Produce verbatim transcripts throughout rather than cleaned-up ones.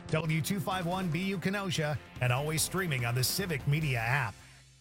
W two fifty-one B U Kenosha, and always streaming on the Civic Media app.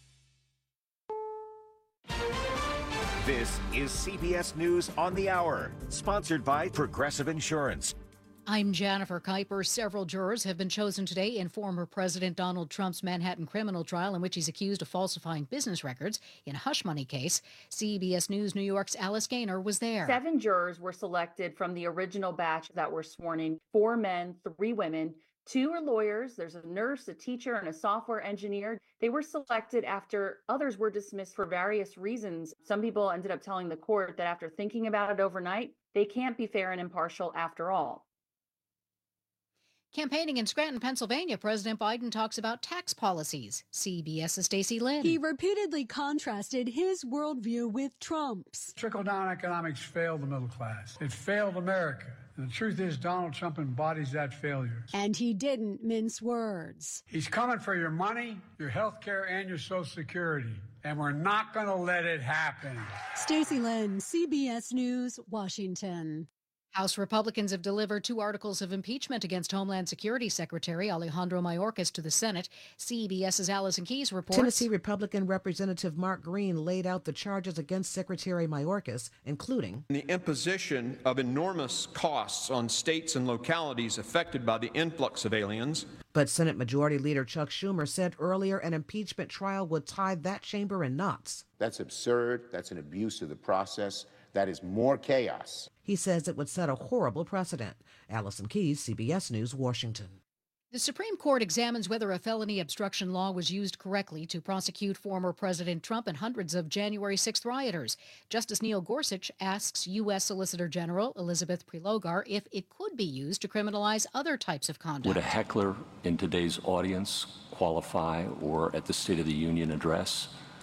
This is C B S News on the Hour, sponsored by Progressive Insurance. I'm Jennifer Kuiper. Several jurors have been chosen today in former President Donald Trump's Manhattan criminal trial in which he's accused of falsifying business records in a hush money case. C B S News New York's Alice Gaynor was there. Seven jurors were selected from the original batch that were sworn in. Four men, three women. Two are lawyers. There's a nurse, a teacher, and a software engineer. They were selected after others were dismissed for various reasons. Some people ended up telling the court that after thinking about it overnight, they can't be fair and impartial after all. Campaigning in Scranton, Pennsylvania, President Biden talks about tax policies. CBS's Stacey Lynn. He repeatedly contrasted his worldview with Trump's. Trickle-down economics failed the middle class. It failed America. And the truth is, Donald Trump embodies that failure. And he didn't mince words. He's coming for your money, your health care, and your Social Security. And we're not going to let it happen. Stacey Lynn, C B S News, Washington. House Republicans have delivered two articles of impeachment against Homeland Security Secretary Alejandro Mayorkas to the Senate. CBS's Allison Keyes reports. Tennessee Republican Representative Mark Green laid out the charges against Secretary Mayorkas, including the imposition of enormous costs on states and localities affected by the influx of aliens. But Senate Majority Leader Chuck Schumer said earlier an impeachment trial would tie that chamber in knots. That's absurd. That's an abuse of the process. That is more chaos. He says it would set a horrible precedent. Allison Keyes, C B S News, Washington. The Supreme Court examines whether a felony obstruction law was used correctly to prosecute former President Trump and hundreds of January sixth rioters. Justice Neil Gorsuch asks U S. Solicitor General Elizabeth Prelogar if it could be used to criminalize other types of conduct. Would a heckler in today's audience qualify, or at the State of the Union address?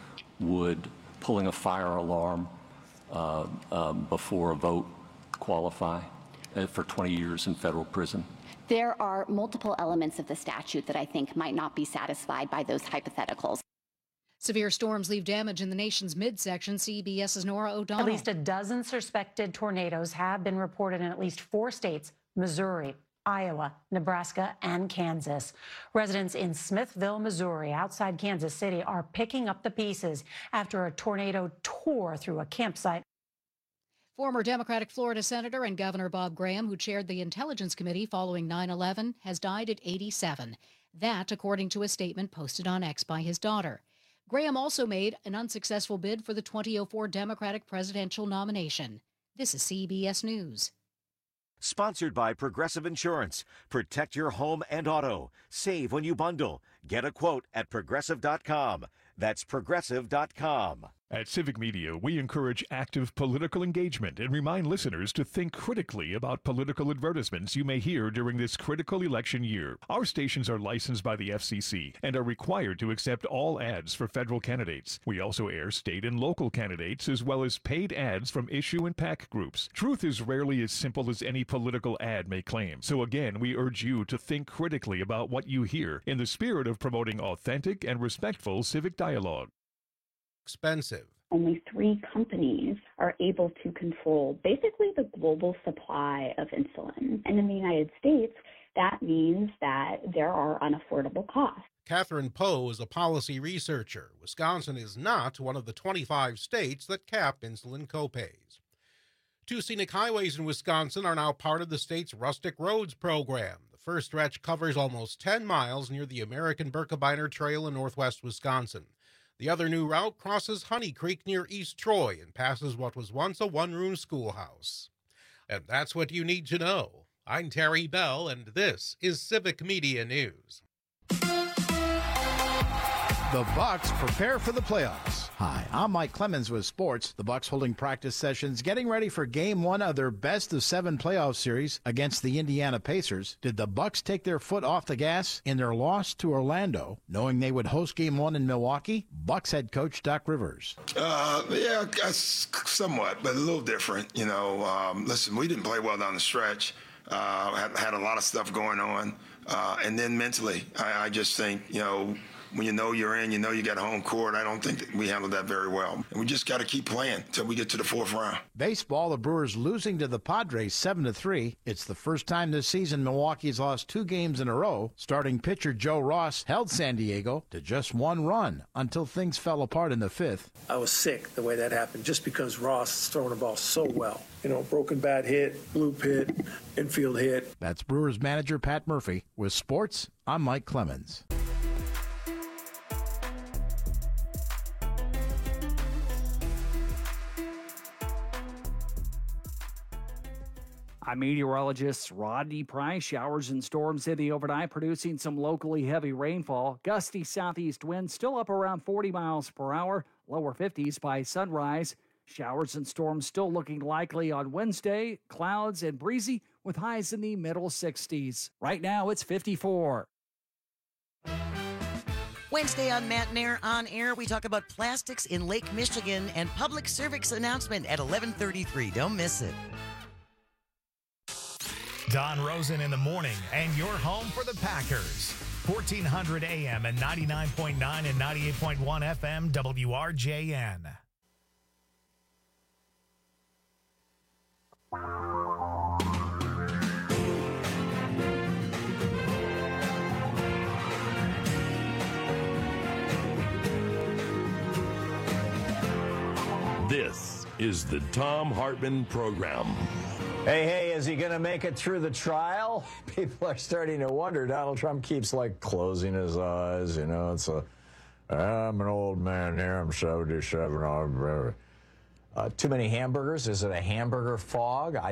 Would pulling a fire alarm uh, um, before a vote qualify uh, for twenty years in federal prison? There are multiple elements of the statute that I think might not be satisfied by those hypotheticals. Severe storms leave damage in the nation's midsection. CBS's Nora O'Donnell. At least a dozen suspected tornadoes have been reported in at least four states: Missouri, Iowa, Nebraska, and Kansas. Residents in Smithville, Missouri, outside Kansas City, are picking up the pieces after a tornado tore through a campsite. Former Democratic Florida Senator and Governor Bob Graham, who chaired the Intelligence Committee following nine eleven, has died at eighty-seven. That, according to a statement posted on X by his daughter. Graham also made an unsuccessful bid for the twenty oh four Democratic presidential nomination. This is C B S News. Sponsored by Progressive Insurance. Protect your home and auto. Save when you bundle. Get a quote at progressive dot com. That's progressive dot com. At Civic Media, we encourage active political engagement and remind listeners to think critically about political advertisements you may hear during this critical election year. Our stations are licensed by the F C C and are required to accept all ads for federal candidates. We also air state and local candidates as well as paid ads from issue and PAC groups. Truth is rarely as simple as any political ad may claim. So again, we urge you to think critically about what you hear in the spirit of promoting authentic and respectful civic dialogue. Expensive. Only three companies are able to control basically the global supply of insulin. And in the United States, that means that there are unaffordable costs. Catherine Poe is a policy researcher. Wisconsin is not one of the twenty-five states that cap insulin copays. Two scenic highways in Wisconsin are now part of the state's Rustic Roads program. The first stretch covers almost ten miles near the American Birkebeiner Trail in northwest Wisconsin. The other new route crosses Honey Creek near East Troy and passes what was once a one-room schoolhouse. And that's what you need to know. I'm Terry Bell, and this is Civic Media News. The Bucks prepare for the playoffs. Hi, I'm Mike Clemens with sports. The Bucks holding practice sessions, getting ready for game one of their best of seven playoff series against the Indiana Pacers. Did the Bucks take their foot off the gas in their loss to Orlando, knowing they would host game one in Milwaukee? Bucks head coach Doc Rivers. Uh, yeah, somewhat, but a little different. You know, um, listen, we didn't play well down the stretch. Uh, had, had a lot of stuff going on. Uh, and then mentally, I, I just think, you know, When you know you're in, you know you got home court. I don't think that we handled that very well. And we just got to keep playing until we get to the fourth round. Baseball, the Brewers losing to the Padres seven to three. It's the first time this season Milwaukee's lost two games in a row. Starting pitcher Joe Ross held San Diego to just one run until things fell apart in the fifth. I was sick the way that happened just because Ross is throwing the ball so well. You know, broken bat hit, blue pit, infield hit. That's Brewers manager Pat Murphy. With sports, I'm Mike Clemens. I'm meteorologist Rodney Price. Showers and storms in the overnight, producing some locally heavy rainfall. Gusty southeast winds still up around forty miles per hour, lower fifties by sunrise. Showers and storms still looking likely on Wednesday. Clouds and breezy with highs in the middle sixties. Right now, it's fifty-four. Wednesday on Matt Nair On Air, we talk about plastics in Lake Michigan and public service announcement at eleven thirty-three. Don't miss it. Don Rosen in the morning, and your home for the Packers. fourteen hundred A M and ninety-nine point nine and ninety-eight point one F M W R J N. This is the Thom Hartmann Program. Hey, hey, is he going to make it through the trial? People are starting to wonder. Donald Trump keeps, like, closing his eyes. You know, it's a, I'm an old man here. I'm seventy-seven. Uh, too many hamburgers? Is it a hamburger fog? I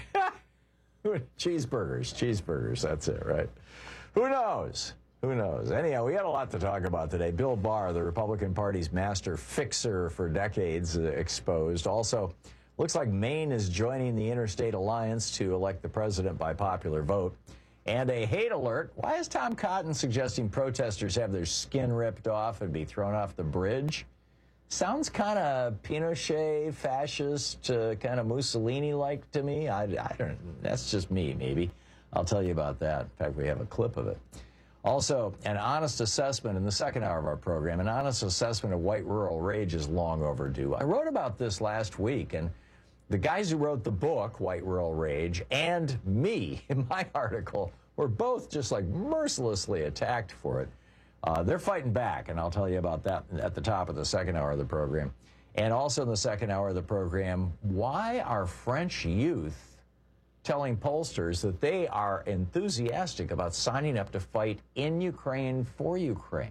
Cheeseburgers, cheeseburgers. That's it, right? Who knows? Who knows? Anyhow, we got a lot to talk about today. Bill Barr, the Republican Party's master fixer for decades, uh, exposed. Also, looks like Maine is joining the Interstate Alliance to elect the president by popular vote. And a hate alert. Why is Tom Cotton suggesting protesters have their skin ripped off and be thrown off the bridge? Sounds kind of Pinochet, fascist, uh, kind of Mussolini-like to me. I, I don't. That's just me, maybe. I'll tell you about that. In fact, we have a clip of it. Also, an honest assessment in the second hour of our program. An honest assessment of white rural rage is long overdue. I wrote about this last week, and the guys who wrote the book, White Rural Rage, and me in my article were both just like mercilessly attacked for it. Uh, they're fighting back, and I'll tell you about that at the top of the second hour of the program. And also in the second hour of the program, why are French youth telling pollsters that they are enthusiastic about signing up to fight in Ukraine for Ukraine?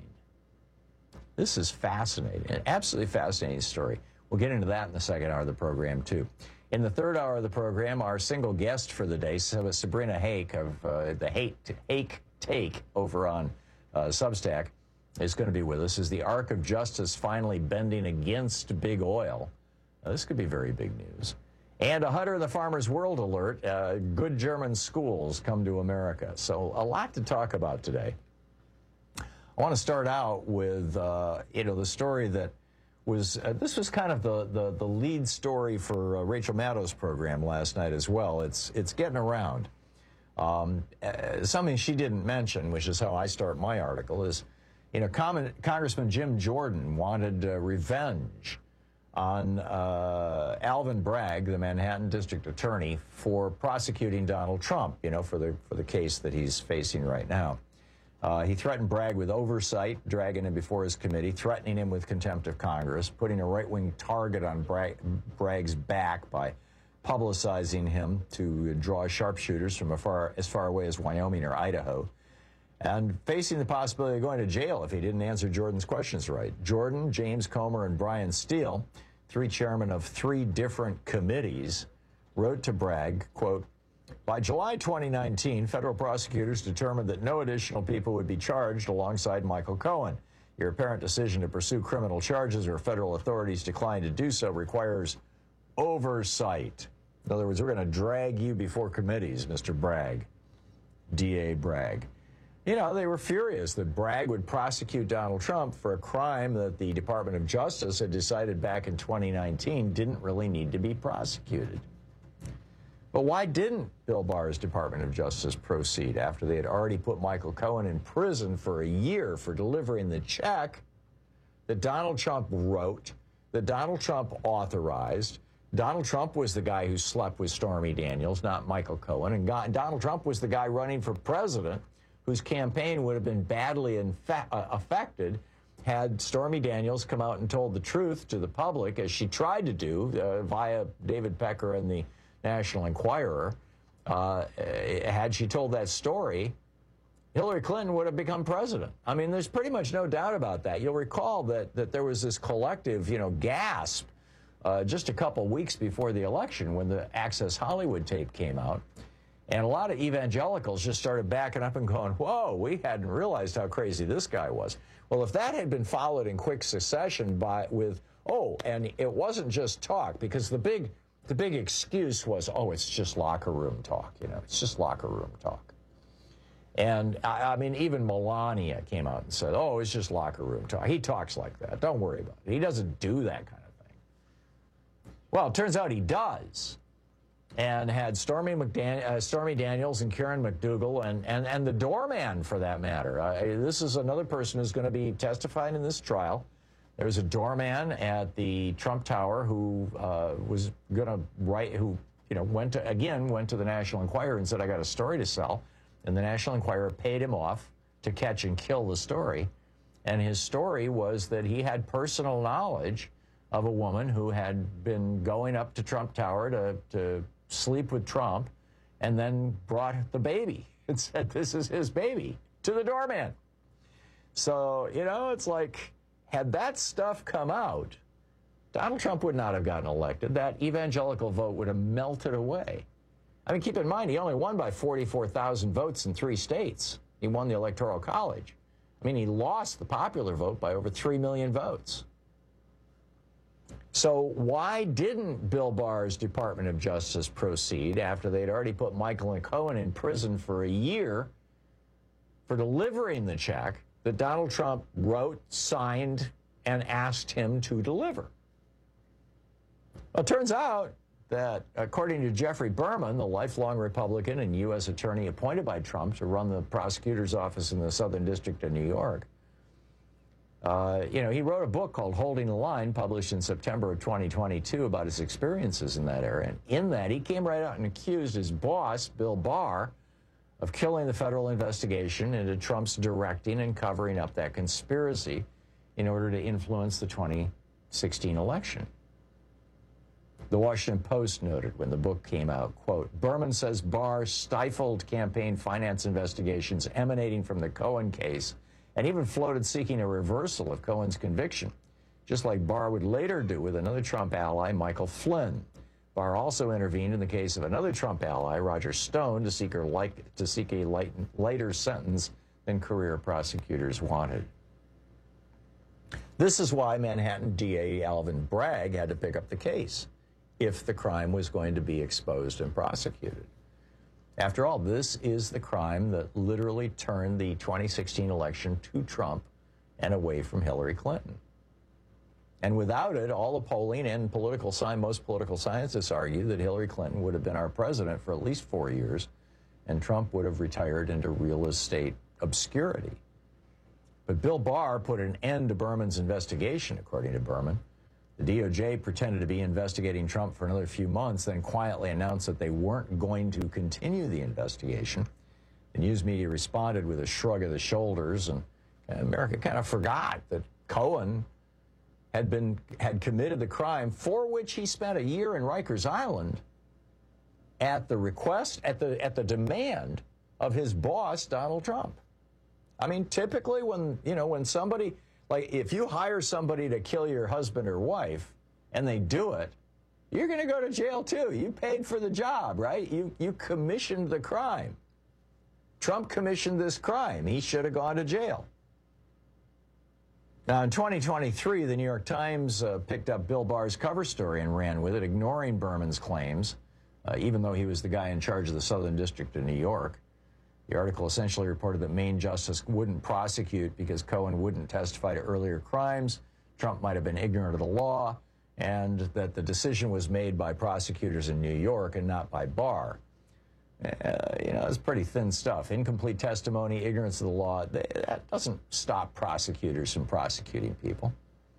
This is fascinating, an absolutely fascinating story. We'll get into that in the second hour of the program, too. In the third hour of the program, our single guest for the day, Sabrina Hake of uh, the Hake, Hake Take over on uh, Substack, is going to be with us. Is the arc of justice finally bending against big oil? Now, this could be very big news. And a Hunter of the Farmer's World alert, uh, good German schools come to America. So a lot to talk about today. I want to start out with, uh, you know, the story that was, uh, this was kind of the, the, the lead story for uh, Rachel Maddow's program last night as well. It's, it's getting around. Um, uh, something she didn't mention, which is how I start my article, is, you know, Con- Congressman Jim Jordan wanted uh, revenge on uh, Alvin Bragg, the Manhattan District Attorney, for prosecuting Donald Trump, you know, for the for the case that he's facing right now. Uh, he threatened Bragg with oversight, dragging him before his committee, threatening him with contempt of Congress, putting a right-wing target on Bragg, Bragg's back by publicizing him to draw sharpshooters from afar, as far away as Wyoming or Idaho, and facing the possibility of going to jail if he didn't answer Jordan's questions right. Jordan, James Comer, and Brian Steele, three chairmen of three different committees, wrote to Bragg, quote, by July twenty nineteen, federal prosecutors determined that no additional people would be charged alongside Michael Cohen. Your apparent decision to pursue criminal charges or federal authorities decline to do so requires oversight. In other words, we're going to drag you before committees, Mister Bragg, D A Bragg. You know, they were furious that Bragg would prosecute Donald Trump for a crime that the Department of Justice had decided back in twenty nineteen didn't really need to be prosecuted. But why didn't Bill Barr's Department of Justice proceed after they had already put Michael Cohen in prison for a year for delivering the check that Donald Trump wrote, that Donald Trump authorized? Donald Trump was the guy who slept with Stormy Daniels, not Michael Cohen. And God, Donald Trump was the guy running for president whose campaign would have been badly infa- uh, affected had Stormy Daniels come out and told the truth to the public, as she tried to do uh, via David Pecker and the National Enquirer. Uh, had she told that story, Hillary Clinton would have become president. I mean, there's pretty much no doubt about that. You'll recall that that there was this collective, you know, gasp uh, just a couple weeks before the election when the Access Hollywood tape came out. And a lot of evangelicals just started backing up and going, whoa, we hadn't realized how crazy this guy was. Well, if that had been followed in quick succession by with, oh, and it wasn't just talk, because the big the big excuse was, oh, it's just locker room talk, you know, it's just locker room talk. And, I, I mean, even Melania came out and said, oh, it's just locker room talk. He talks like that. Don't worry about it. He doesn't do that kind of thing. Well, it turns out he does. And had Stormy, McDan- uh, Stormy Daniels and Karen McDougal and, and, and the doorman, for that matter. Uh, this is another person who's going to be testifying in this trial. There was a doorman at the Trump Tower who uh, was going to write, who, you know, went to, again, went to the National Enquirer and said, I got a story to sell. And the National Enquirer paid him off to catch and kill the story. And his story was that he had personal knowledge of a woman who had been going up to Trump Tower to, to sleep with Trump, and then brought the baby and said, this is his baby, to the doorman. So, you know, it's like, had that stuff come out, Donald Trump would not have gotten elected. That evangelical vote would have melted away. I mean, keep in mind, he only won by forty-four thousand votes in three states. He won the Electoral College. I mean, he lost the popular vote by over three million votes. So why didn't Bill Barr's Department of Justice proceed after they'd already put Michael and Cohen in prison for a year for delivering the check that Donald Trump wrote, signed, and asked him to deliver? Well, it turns out that, according to Jeffrey Berman, the lifelong Republican and U S attorney appointed by Trump to run the prosecutor's office in the Southern District of New York, Uh, you know, he wrote a book called Holding the Line, published in September of twenty twenty-two, about his experiences in that area. And in that, he came right out and accused his boss, Bill Barr, of killing the federal investigation into Trump's directing and covering up that conspiracy in order to influence the twenty sixteen election. The Washington Post noted when the book came out, quote, Berman says Barr stifled campaign finance investigations emanating from the Cohen case and even floated seeking a reversal of Cohen's conviction, just like Barr would later do with another Trump ally, Michael Flynn. Barr also intervened in the case of another Trump ally, Roger Stone, to seek, like, to seek a light, lighter sentence than career prosecutors wanted. This is why Manhattan D A Alvin Bragg had to pick up the case if the crime was going to be exposed and prosecuted. After all, this is the crime that literally turned the twenty sixteen election to Trump and away from Hillary Clinton. And without it, all the polling and political science, most political scientists argue that Hillary Clinton would have been our president for at least four years, and Trump would have retired into real estate obscurity. But Bill Barr put an end to Berman's investigation, according to Berman. The D O J pretended to be investigating Trump for another few months, then quietly announced that they weren't going to continue the investigation. The news media responded with a shrug of the shoulders, and America kind of forgot that Cohen had been had committed the crime for which he spent a year in Rikers Island at the request, at the at the demand of his boss, Donald Trump. I mean, typically when, you know, when somebody, like if you hire somebody to kill your husband or wife and they do it, you're going to go to jail too. You paid for the job, right? You you commissioned the crime. Trump commissioned this crime. He should have gone to jail. Now, in twenty twenty-three, the New York Times uh, picked up Bill Barr's cover story and ran with it, ignoring Berman's claims, uh, even though he was the guy in charge of the Southern District of New York. The article essentially reported that Maine justice wouldn't prosecute because Cohen wouldn't testify to earlier crimes. Trump might have been ignorant of the law, and that the decision was made by prosecutors in New York and not by Barr. Uh, you know, it's pretty thin stuff. Incomplete testimony, ignorance of the law, they, that doesn't stop prosecutors from prosecuting people.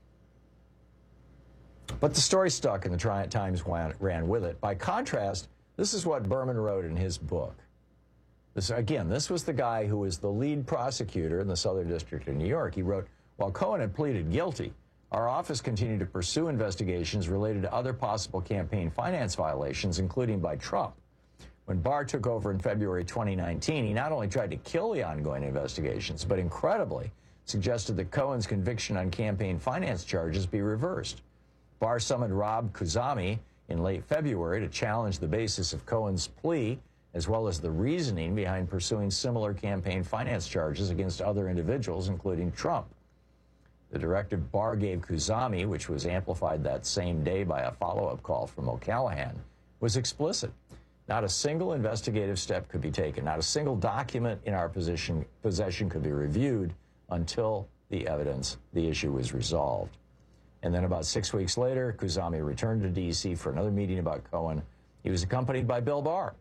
But the story stuck, and the Tri- Times ran, ran with it. By contrast, this is what Berman wrote in his book. This, again, this was the guy who was the lead prosecutor in the Southern District of New York. He wrote, while Cohen had pleaded guilty, our office continued to pursue investigations related to other possible campaign finance violations, including by Trump. When Barr took over in February twenty nineteen, he not only tried to kill the ongoing investigations, but incredibly suggested that Cohen's conviction on campaign finance charges be reversed. Barr summoned Rob Khuzami in late February to challenge the basis of Cohen's plea, as well as the reasoning behind pursuing similar campaign finance charges against other individuals, including Trump. The directive Barr gave Khuzami, which was amplified that same day by a follow-up call from O'Callaghan, was explicit. Not a single investigative step could be taken. Not a single document in our position, possession could be reviewed until the evidence, the issue was resolved. And then about six weeks later, Khuzami returned to D C for another meeting about Cohen. He was accompanied by Bill Barr.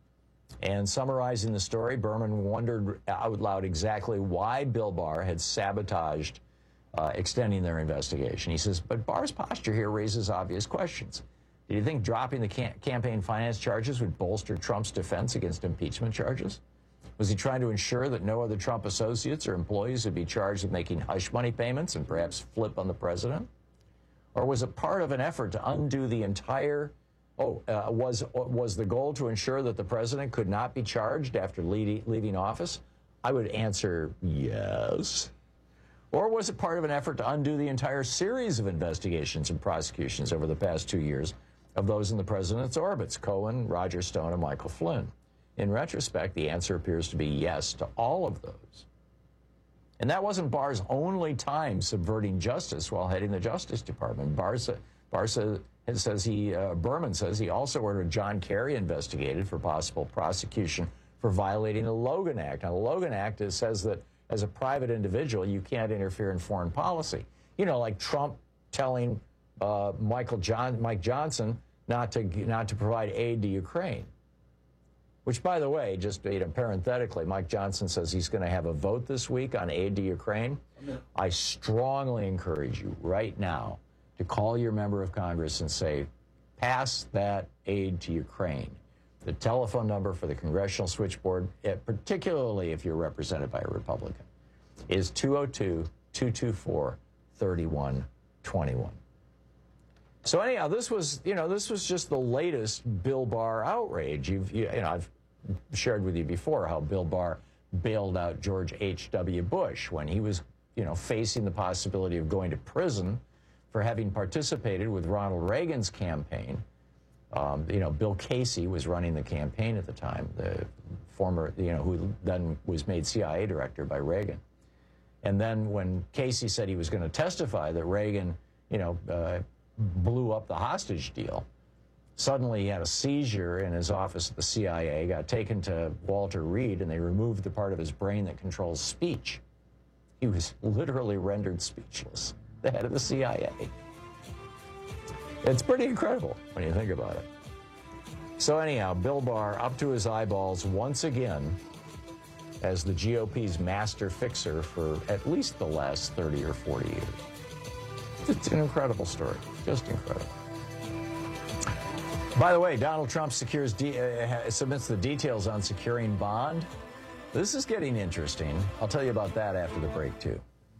And summarizing the story, Berman wondered out loud exactly why Bill Barr had sabotaged uh, extending their investigation. He says, but Barr's posture here raises obvious questions. Did you think dropping the cam- campaign finance charges would bolster Trump's defense against impeachment charges? Was he trying to ensure that no other Trump associates or employees would be charged with making hush money payments and perhaps flip on the president? Or was it part of an effort to undo the entire, oh, uh, was, was the goal to ensure that the president could not be charged after leaving, leaving office? I would answer yes. Or was it part of an effort to undo the entire series of investigations and prosecutions over the past two years of those in the president's orbits, Cohen, Roger Stone, and Michael Flynn? In retrospect, the answer appears to be yes to all of those. And that wasn't Barr's only time subverting justice while heading the Justice Department. Barr, Barr says, says he, uh, Berman says he also ordered John Kerry investigated for possible prosecution for violating the Logan Act. Now, the Logan Act is, says that as a private individual, you can't interfere in foreign policy. You know, like Trump telling uh, Michael John, Mike Johnson not to not to provide aid to Ukraine. Which, by the way, just you know, parenthetically, Mike Johnson says he's going to have a vote this week on aid to Ukraine. I strongly encourage you right now to call your member of Congress and say, pass that aid to Ukraine. The telephone number for the Congressional Switchboard, particularly if you're represented by a Republican, is two oh two, two two four, three one two one. So anyhow, this was, you know, this was just the latest Bill Barr outrage. You've, you, you know, I've shared with you before how Bill Barr bailed out George H W Bush when he was, you know, facing the possibility of going to prison for having participated with Ronald Reagan's campaign. Um, you know, Bill Casey was running the campaign at the time, the former, you know, who then was made C I A director by Reagan. And then when Casey said he was going to testify that Reagan, you know, uh, blew up the hostage deal, suddenly he had a seizure in his office at the C I A, got taken to Walter Reed, and they removed the part of his brain that controls speech. He was literally rendered speechless, the head of the C I A. It's pretty incredible when you think about it. So anyhow, Bill Barr up to his eyeballs once again as the G O P's master fixer for at least the last thirty or forty years. It's an incredible story, just incredible. By the way, Donald Trump secures de- uh, submits the details on securing bond. This is getting interesting. I'll tell you about that after the break, too.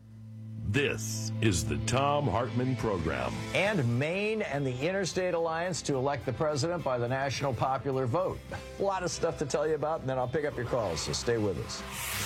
This is the Thom Hartmann Program. And Maine and the Interstate Alliance to elect the president by the national popular vote. A lot of stuff to tell you about, and then I'll pick up your calls, so stay with us.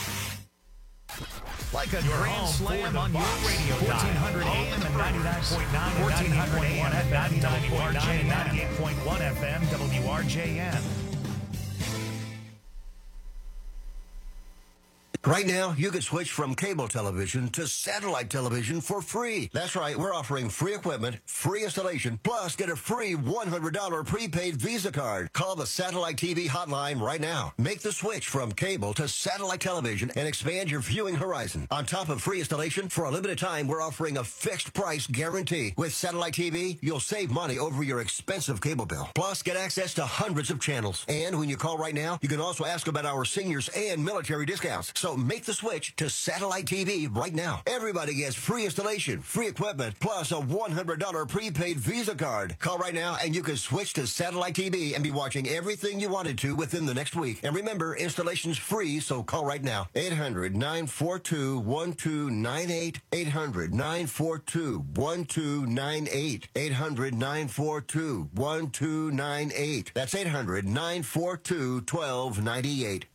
Like a grand slam on your radio. fourteen hundred A M and ninety-nine point nine, fourteen hundred A M at ninety-nine point nine and ninety-eight point one F M, W R J M. Right now, you can switch from cable television to satellite television for free. That's right, we're offering free equipment, free installation, plus get a free one hundred dollars prepaid Visa card. Call the Satellite T V hotline right now. Make the switch from cable to satellite television and expand your viewing horizon. On top of free installation, for a limited time, we're offering a fixed price guarantee. With Satellite T V, you'll save money over your expensive cable bill. Plus, get access to hundreds of channels. And when you call right now, you can also ask about our seniors and military discounts. So make the switch to Satellite T V right now. Everybody gets free installation, free equipment, plus a one hundred dollars prepaid Visa card. Call right now and you can switch to Satellite T V and be watching everything you wanted to within the next week. And remember, installation's free, so call right now. eight hundred, nine four two, one two nine eight. eight hundred, nine four two, one two nine eight. eight hundred, nine four two, one two nine eight. That's eight hundred, nine four two, one two nine eight.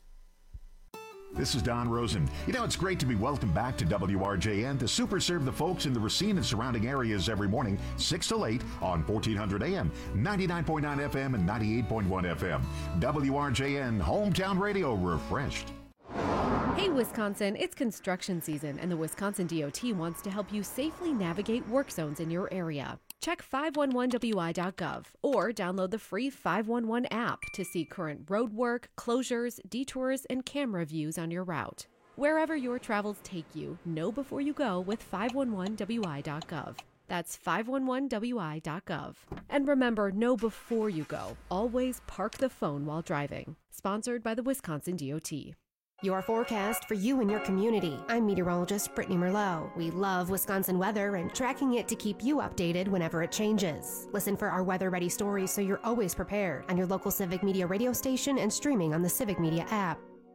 This is Don Rosen. You know, it's great to be welcomed back to W R J N to super serve the folks in the Racine and surrounding areas every morning, six till eight on fourteen hundred A M, ninety-nine point nine F M, and ninety-eight point one F M. W R J N, hometown radio refreshed. Hey Wisconsin, it's construction season and the Wisconsin D O T wants to help you safely navigate work zones in your area. Check five one one W I dot gov or download the free five one one app to see current road work, closures, detours, and camera views on your route. Wherever your travels take you, know before you go with five one one W I dot gov. That's five one one W I dot gov. And remember, know before you go. Always park the phone while driving. Sponsored by the Wisconsin D O T. Your forecast for you and your community. I'm meteorologist Brittany Merlot. We love Wisconsin weather and tracking it to keep you updated whenever it changes. Listen for our weather-ready stories so you're always prepared on your local Civic Media radio station and streaming on the Civic Media app.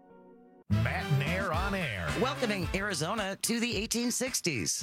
Matt and Air on Air. Welcoming Arizona to the eighteen sixties.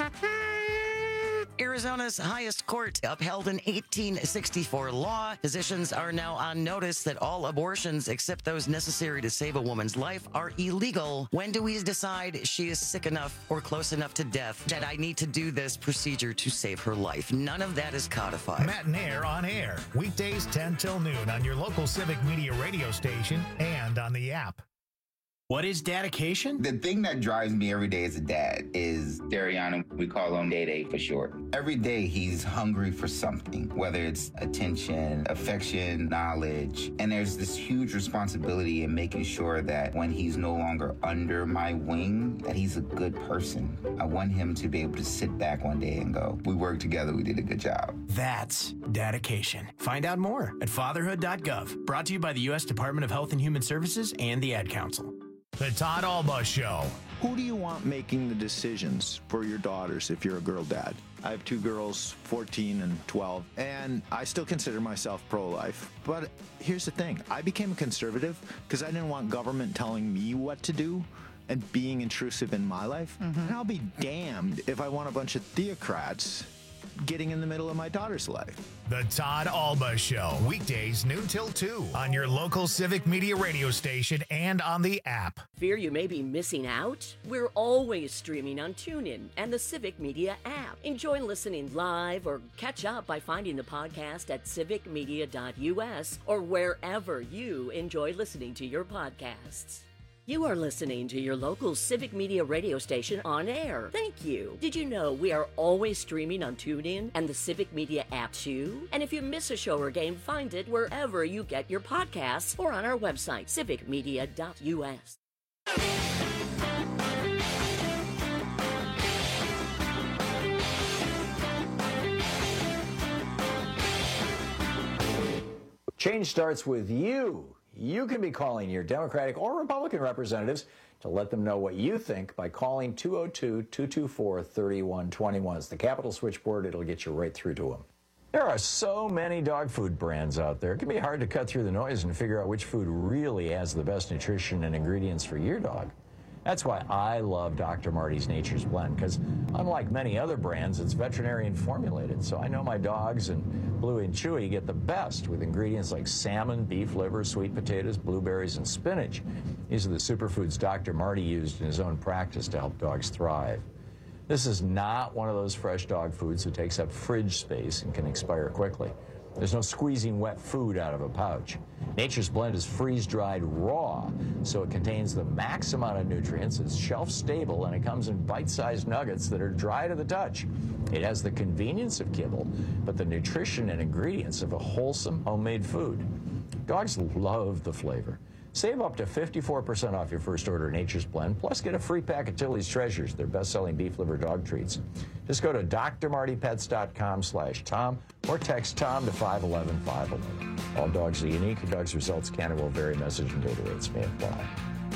Arizona's highest court upheld an eighteen sixty-four law. Physicians are now on notice that all abortions except those necessary to save a woman's life are illegal. When do we decide she is sick enough or close enough to death that I need to do this procedure to save her life? None of that is codified. Matt and Air on Air. Weekdays ten till noon on your local Civic Media radio station and on the app. What is dedication? The thing that drives me every day as a dad is Dariana. We call him Day Day for short. Every day he's hungry for something, whether it's attention, affection, knowledge. And there's this huge responsibility in making sure that when he's no longer under my wing, that he's a good person. I want him to be able to sit back one day and go, we worked together, we did a good job. That's dedication. Find out more at fatherhood dot gov. Brought to you by the U S Department of Health and Human Services and the Ad Council. The Todd Alba Show. Who do you want making the decisions for your daughters if you're a girl dad? I have two girls, fourteen and twelve, and I still consider myself pro-life. But here's the thing. I became a conservative because I didn't want government telling me what to do and being intrusive in my life. Mm-hmm. And I'll be damned if I want a bunch of theocrats getting in the middle of my daughter's life. The Todd Alba Show, weekdays noon till two on your local Civic Media radio station and on the app. Fear you may be missing out? We're always streaming on TuneIn and the Civic Media app. Enjoy listening live or catch up by finding the podcast at civic media dot U S or wherever you enjoy listening to your podcasts. You are listening to your local Civic Media radio station on air. Thank you. Did you know we are always streaming on TuneIn and the Civic Media app too? And if you miss a show or game, find it wherever you get your podcasts or on our website, civic media dot U S. Change starts with you. You can be calling your Democratic or Republican representatives to let them know what you think by calling two oh two, two two four, three one two one. It's the Capitol switchboard. It'll get you right through to them. There are so many dog food brands out there. It can be hard to cut through the noise and figure out which food really has the best nutrition and ingredients for your dog. That's why I love Doctor Marty's Nature's Blend, because unlike many other brands, it's veterinarian formulated. So I know my dogs and Bluey and Chewy get the best with ingredients like salmon, beef liver, sweet potatoes, blueberries, and spinach. These are the superfoods Doctor Marty used in his own practice to help dogs thrive. This is not one of those fresh dog foods that takes up fridge space and can expire quickly. There's no squeezing wet food out of a pouch. Nature's Blend is freeze-dried raw, so it contains the max amount of nutrients, it's shelf-stable, and it comes in bite-sized nuggets that are dry to the touch. It has the convenience of kibble, but the nutrition and ingredients of a wholesome homemade food. Dogs love the flavor. Save up to fifty-four percent off your first order of Nature's Blend, plus get a free pack of Tilly's Treasures, their best-selling beef liver dog treats. Just go to d r marty pets dot com slash Tom or text Tom to five one one five one one. All dogs are unique, and dogs' results can and will vary. Message and data rates may apply.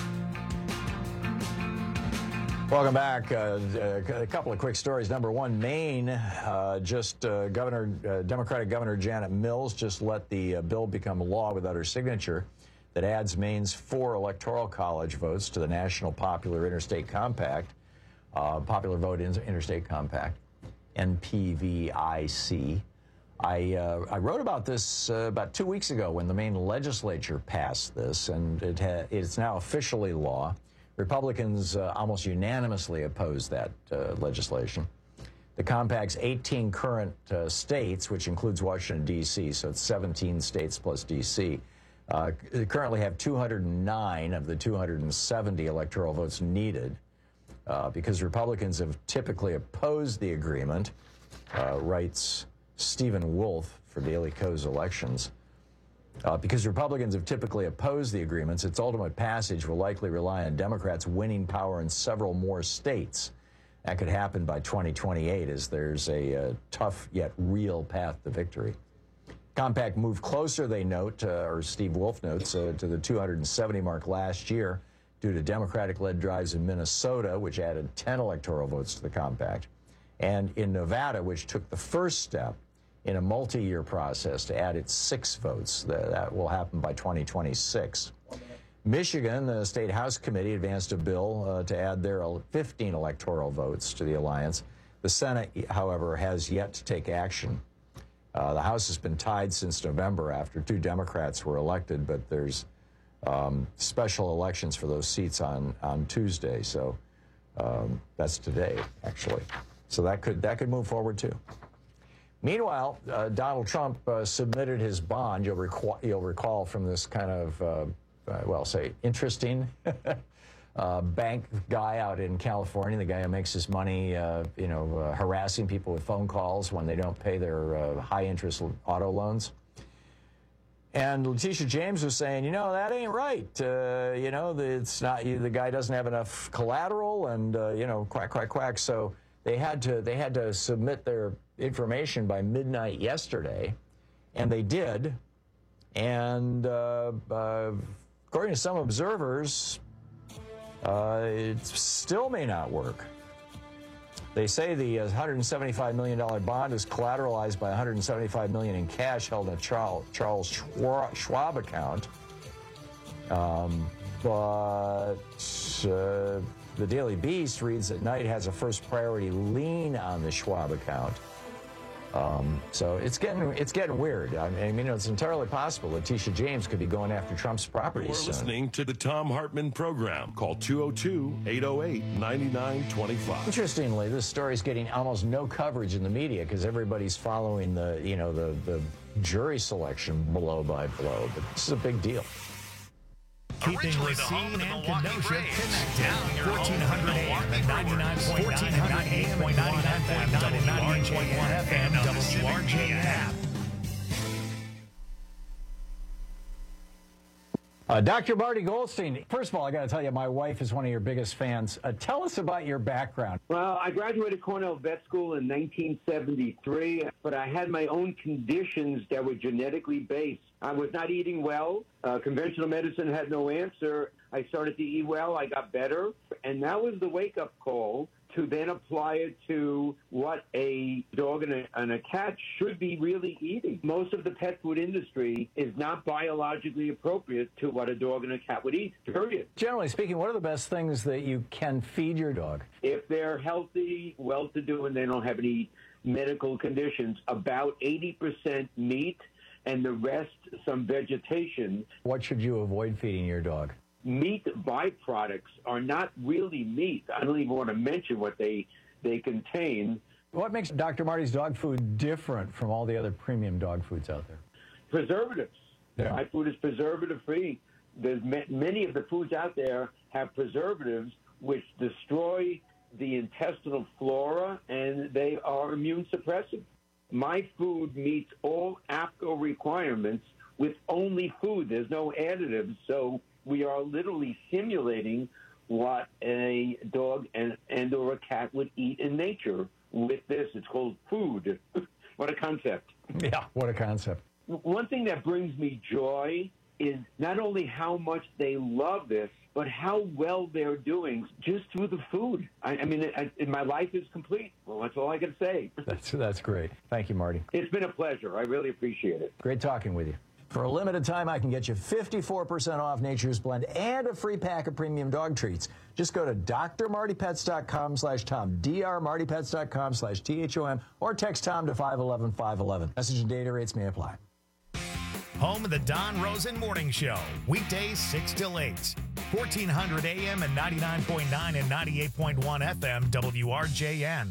Welcome back. Uh, a couple of quick stories. Number one, Maine, uh, just uh, Governor, uh, Democratic Governor Janet Mills just let the uh, bill become law without her signature that adds Maine's four electoral college votes to the National Popular Interstate Compact, uh, Popular Vote Interstate Compact, N P V I C. I, uh, I wrote about this uh, about two weeks ago when the Maine legislature passed this, and it ha it's now officially law. Republicans uh, almost unanimously opposed that uh, legislation. The compact's eighteen current uh, states, which includes Washington, D C, so it's seventeen states plus D C, uh, currently have two hundred nine of the two hundred seventy electoral votes needed uh, because Republicans have typically opposed the agreement, uh, writes Stephen Wolf for Daily Kos Elections. Uh, because Republicans have typically opposed the agreements, its ultimate passage will likely rely on Democrats winning power in several more states. That could happen by twenty twenty-eight, as there's a uh, tough yet real path to victory. Compact moved closer, they note, uh, or Steve Wolf notes, uh, to the two hundred seventy mark last year due to Democratic-led drives in Minnesota, which added ten electoral votes to the compact, and in Nevada, which took the first step in a multi-year process to add its six votes. That, that will happen by twenty twenty-six. Michigan, the State House Committee advanced a bill uh, to add their fifteen electoral votes to the alliance. The Senate, however, has yet to take action. Uh, the House has been tied since November after two Democrats were elected, but there's um, special elections for those seats on, on Tuesday, so um, that's today, actually. So that could, that could move forward, too. Meanwhile, uh, Donald Trump uh, submitted his bond. You'll, requ you'll recall from this kind of, uh, uh, well, say, interesting uh, bank guy out in California, the guy who makes his money, uh, you know, uh, harassing people with phone calls when they don't pay their uh, high-interest auto loans. And Letitia James was saying, you know, that ain't right. Uh, you know, the, it's not, you, the guy doesn't have enough collateral, and uh, you know, quack, quack, quack. So they had to, they had to submit their information by midnight yesterday, and they did. And uh, uh, according to some observers, uh, it still may not work. They say the one hundred seventy-five million dollar bond is collateralized by one hundred seventy-five million dollars in cash held in a Charles, Charles Schwab account. Um, but uh, the Daily Beast reads that Knight has a first priority lien on the Schwab account. Um, so it's getting it's getting weird. I mean, I mean, it's entirely possible Letitia James could be going after Trump's properties You're soon. listening to the Tom Hartman program. Call two oh two, eight oh eight, nine nine two five. Interestingly, this story is getting almost no coverage in the media because everybody's following the you know the the jury selection blow by blow. But this is a big deal. Keeping Racine and Kenosha connected. fourteen hundred A M and ninety-nine point nine F M, ninety-nine point one F M, W R J M. Uh, Doctor Marty Goldstein, first of all, I got to tell you, my wife is one of your biggest fans. Uh, tell us about your background. Well, I graduated Cornell Vet School in nineteen seventy-three, but I had my own conditions that were genetically based. I was not eating well. Uh, conventional medicine had no answer. I started to eat well. I got better. And that was the wake-up call to then apply it to what a dog and a, and a cat should be really eating. Most of the pet food industry is not biologically appropriate to what a dog and a cat would eat, period. Generally speaking, what are the best things that you can feed your dog? If they're healthy, well-to-do, and they don't have any medical conditions, about eighty percent meat and the rest some vegetation. What should you avoid feeding your dog? Meat byproducts are not really meat. I don't even want to mention what they they contain. What makes Doctor Marty's dog food different from all the other premium dog foods out there? Preservatives. Yeah. My food is preservative-free. There's ma- many of the foods out there have preservatives which destroy the intestinal flora, and they are immune suppressive. My food meets all A P C O requirements with only food. There's no additives, so we are literally simulating what a dog and, and or a cat would eat in nature with this. It's called food. What a concept. Yeah, what a concept. One thing that brings me joy is not only how much they love this, but how well they're doing just through the food. I, I mean, I, I, my life is complete. Well, that's all I can say. That's, that's great. Thank you, Marty. It's been a pleasure. I really appreciate it. Great talking with you. For a limited time, I can get you fifty-four percent off Nature's Blend and a free pack of premium dog treats. Just go to d r marty pets dot com slash Tom, d r marty pets dot com slash T H O M, or text Tom to five one one five one one. Message and data rates may apply. Home of the Don Rosen Morning Show, weekdays six till eight. fourteen hundred A M and ninety-nine point nine and ninety-eight point one F M W R J N.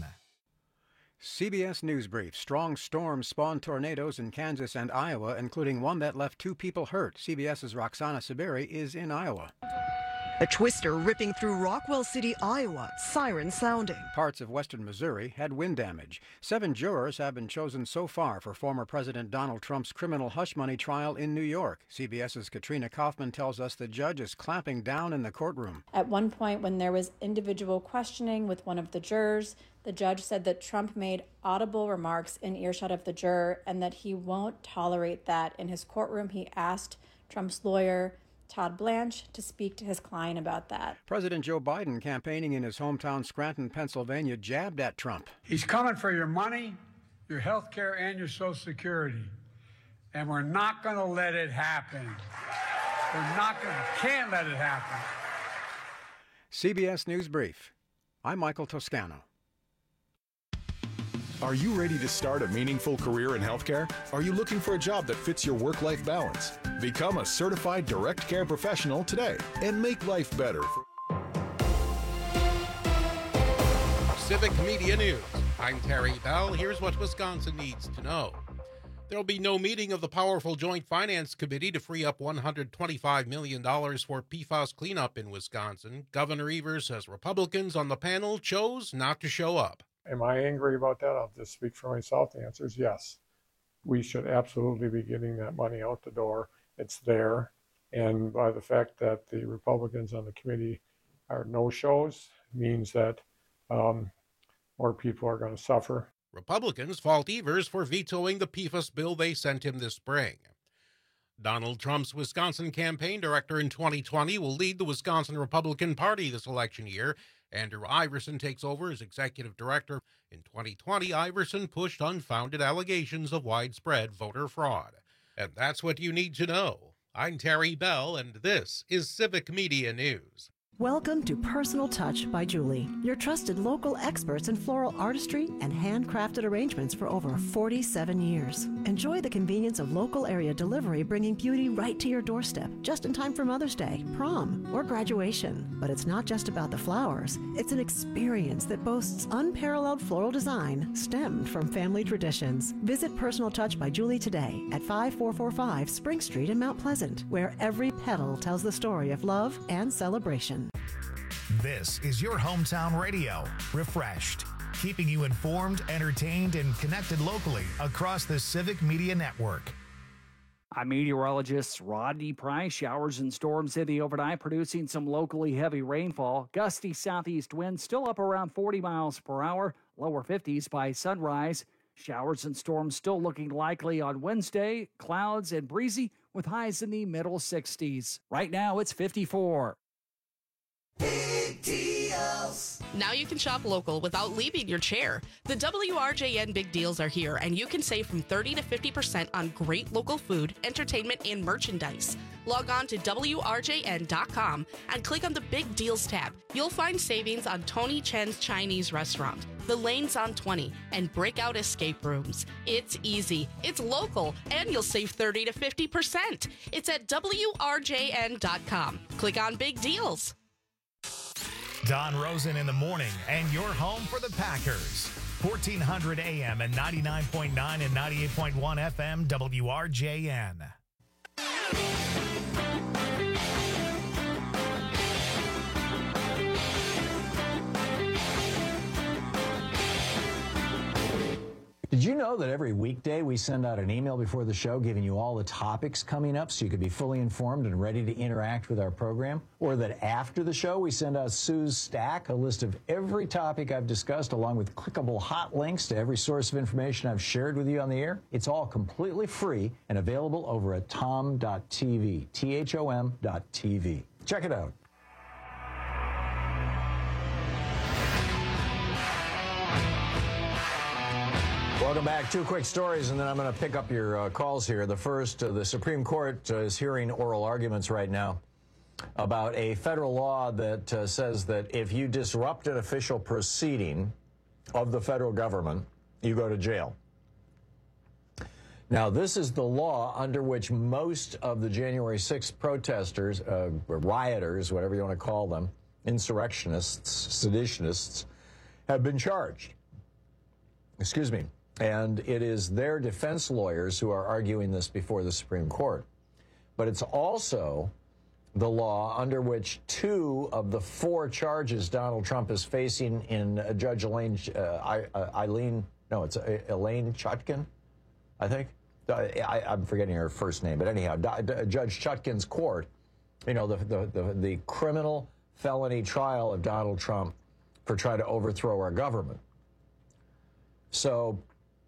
C B S News Brief. Strong storms spawned tornadoes in Kansas and Iowa, including one that left two people hurt. CBS's Roxana Saberi is in Iowa. A twister ripping through Rockwell City, Iowa, siren sounding. Parts of western Missouri had wind damage. Seven jurors have been chosen so far for former President Donald Trump's criminal hush money trial in New York. CBS's Katrina Kaufman tells us the judge is clamping down in the courtroom. At one point, when there was individual questioning with one of the jurors, the judge said that Trump made audible remarks in earshot of the juror and that he won't tolerate that. In his courtroom, he asked Trump's lawyer, Todd Blanche, to speak to his client about that. President Joe Biden, campaigning in his hometown Scranton, Pennsylvania, jabbed at Trump. He's coming for your money, your health care, and your Social Security. And we're not going to let it happen. We're not going to, can't let it happen. C B S News Brief. I'm Michael Toscano. Are you ready to start a meaningful career in healthcare? Are you looking for a job that fits your work-life balance? Become a certified direct care professional today and make life better. Civic Media News. I'm Terry Bell. Here's what Wisconsin needs to know. There will be no meeting of the powerful Joint Finance Committee to free up one hundred twenty-five million dollars for P FAS cleanup in Wisconsin. Governor Evers says Republicans on the panel chose not to show up. Am I angry about that? I'll just speak for myself. The answer is yes. We should absolutely be getting that money out the door. It's there. And by the fact that the Republicans on the committee are no-shows means that um, more people are going to suffer. Republicans fault Evers for vetoing the P FAS bill they sent him this spring. Donald Trump's Wisconsin campaign director in twenty twenty will lead the Wisconsin Republican Party this election year. Andrew Iverson takes over as executive director. In twenty twenty, Iverson pushed unfounded allegations of widespread voter fraud. And that's what you need to know. I'm Terry Bell, and this is Civic Media News. Welcome to Personal Touch by Julie, your trusted local experts in floral artistry and handcrafted arrangements for over forty-seven years. Enjoy the convenience of local area delivery, bringing beauty right to your doorstep, just in time for Mother's Day, prom, or graduation. But it's not just about the flowers. It's an experience that boasts unparalleled floral design stemmed from family traditions. Visit Personal Touch by Julie today at five four four five Spring Street in Mount Pleasant, where every petal tells the story of love and celebration. This is your hometown radio, Refreshed, keeping you informed, entertained, and connected locally across the Civic Media Network. I'm meteorologist Rodney Price. Showers and storms hit the overnight, producing some locally heavy rainfall. Gusty southeast winds still up around forty miles per hour, lower fifties by sunrise. Showers and storms still looking likely on Wednesday. Clouds and breezy with highs in the middle sixties. Right now it's fifty-four. Big deals. Now you can shop local without leaving your chair. The W R J N Big Deals are here, and you can save from thirty to fifty percent on great local food, entertainment, and merchandise. Log on to W R J N dot com and click on the Big Deals tab. You'll find savings on Tony Chen's Chinese restaurant, the Lanes on twenty, and Breakout Escape Rooms. It's easy, it's local, and you'll save thirty to fifty percent. It's at W R J N dot com. Click on Big Deals. Don Rosen in the morning, and your home for the Packers. fourteen hundred A M and ninety-nine point nine and ninety-eight point one F M W R J N. Did you know that every weekday we send out an email before the show giving you all the topics coming up so you could be fully informed and ready to interact with our program? Or that after the show we send out Sue's Stack, a list of every topic I've discussed along with clickable hot links to every source of information I've shared with you on the air? It's all completely free and available over at tom dot t v, T H O M dot T V. Check it out. Welcome back. Two quick stories, and then I'm going to pick up your uh, calls here. The first, uh, the Supreme Court uh, is hearing oral arguments right now about a federal law that uh, says that if you disrupt an official proceeding of the federal government, you go to jail. Now, this is the law under which most of the January sixth protesters, uh, rioters, whatever you want to call them, insurrectionists, seditionists, have been charged. Excuse me. And it is their defense lawyers who are arguing this before the Supreme Court. But it's also the law under which two of the four charges Donald Trump is facing in uh, Judge Elaine, uh, Eileen, no, it's uh, Elaine Chutkan, I think. Uh, I, I'm forgetting her first name, but anyhow, D- D- Judge Chutkan's court, you know, the, the, the, the criminal felony trial of Donald Trump for trying to overthrow our government. So,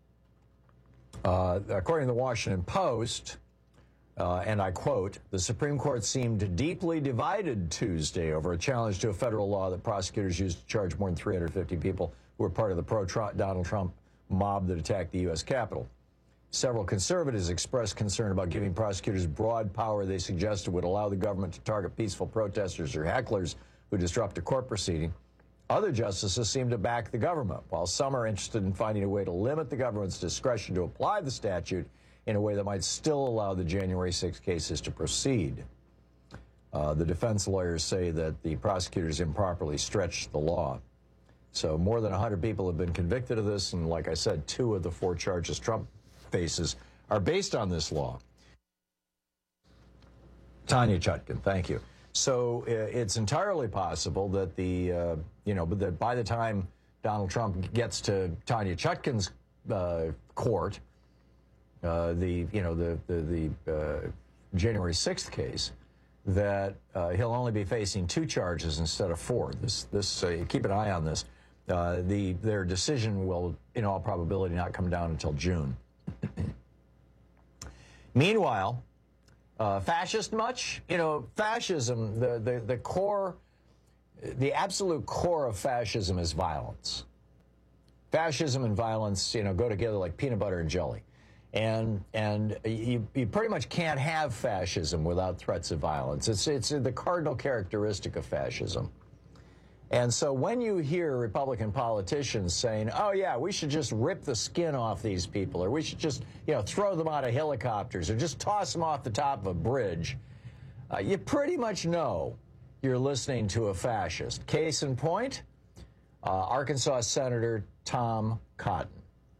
uh, according to the Washington Post, uh, and I quote, the Supreme Court seemed deeply divided Tuesday over a challenge to a federal law that prosecutors used to charge more than three hundred fifty people who were part of the pro-Donald Trump mob that attacked the U S Capitol. Several conservatives expressed concern about giving prosecutors broad power they suggested would allow the government to target peaceful protesters or hecklers who disrupt a court proceeding. Other justices seem to back the government, while some are interested in finding a way to limit the government's discretion to apply the statute in a way that might still allow the January sixth cases to proceed. Uh, the defense lawyers say that the prosecutors improperly stretched the law. So more than one hundred people have been convicted of this, and like I said, two of the four charges Trump faces are based on this law. Tanya Chutkan, thank you. So uh, it's entirely possible that the, uh, you know, but that by the time Donald Trump gets to Tanya Chutkan's uh, court, uh, the, you know, the the, the uh, January sixth case, that uh, he'll only be facing two charges instead of four. This, this, uh, keep an eye on this. Uh, the their decision will, in all probability, not come down until June. Meanwhile. Uh, fascist much? You know, fascism, the, the, the core, the absolute core of fascism is violence. Fascism and violence, you know, go together like peanut butter and jelly. And and you, you pretty much can't have fascism without threats of violence. It's, it's the cardinal characteristic of fascism. And so when you hear Republican politicians saying, oh, yeah, we should just rip the skin off these people, or we should just, you know, throw them out of helicopters, or just toss them off the top of a bridge, uh, you pretty much know you're listening to a fascist. Case in point, uh, Arkansas Senator Tom Cotton.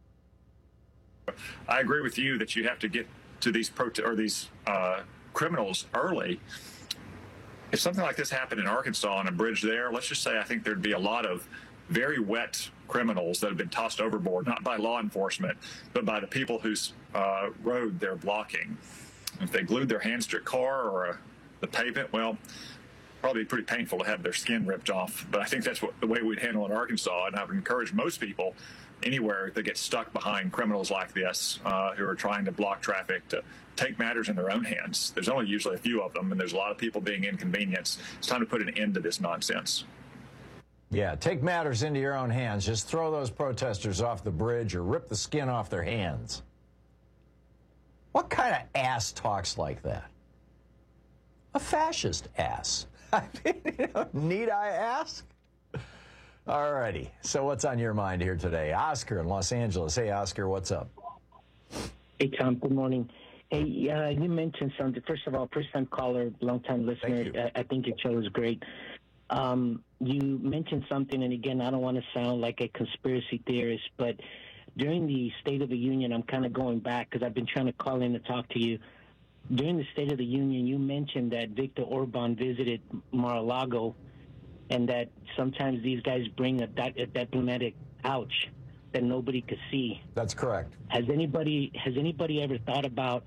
I agree with you that you have to get to these prote- or these uh, criminals early. If something like this happened in Arkansas on a bridge there, let's just say I think there'd be a lot of very wet criminals that have been tossed overboard, not by law enforcement, but by the people whose uh, road they're blocking. If they glued their hands to a car or a, the pavement, well, probably pretty painful to have their skin ripped off. But I think that's what the way we'd handle it in Arkansas, and I would encourage most people anywhere that get stuck behind criminals like this uh, who are trying to block traffic to take matters in their own hands. There's only usually a few of them, and there's a lot of people being inconvenienced. It's time to put an end to this nonsense. Yeah, take matters into your own hands. Just throw those protesters off the bridge or rip the skin off their hands. What kind of ass talks like that? A fascist ass. I mean, you know, need I ask? All righty. So what's on your mind here today? Oscar in Los Angeles. Hey, Oscar, what's up? Hey, Tom. Good morning. Hey, uh, you mentioned something. First of all, first-time caller, long-time listener. I, I think your show is great. Um, you mentioned something, and again, I don't want to sound like a conspiracy theorist, but during the State of the Union, I'm kind of going back because I've been trying to call in to talk to you. During the State of the Union, you mentioned that Viktor Orban visited Mar-a-Lago and that sometimes these guys bring a, a diplomatic ouch that nobody could see. That's correct. Has anybody has anybody ever thought about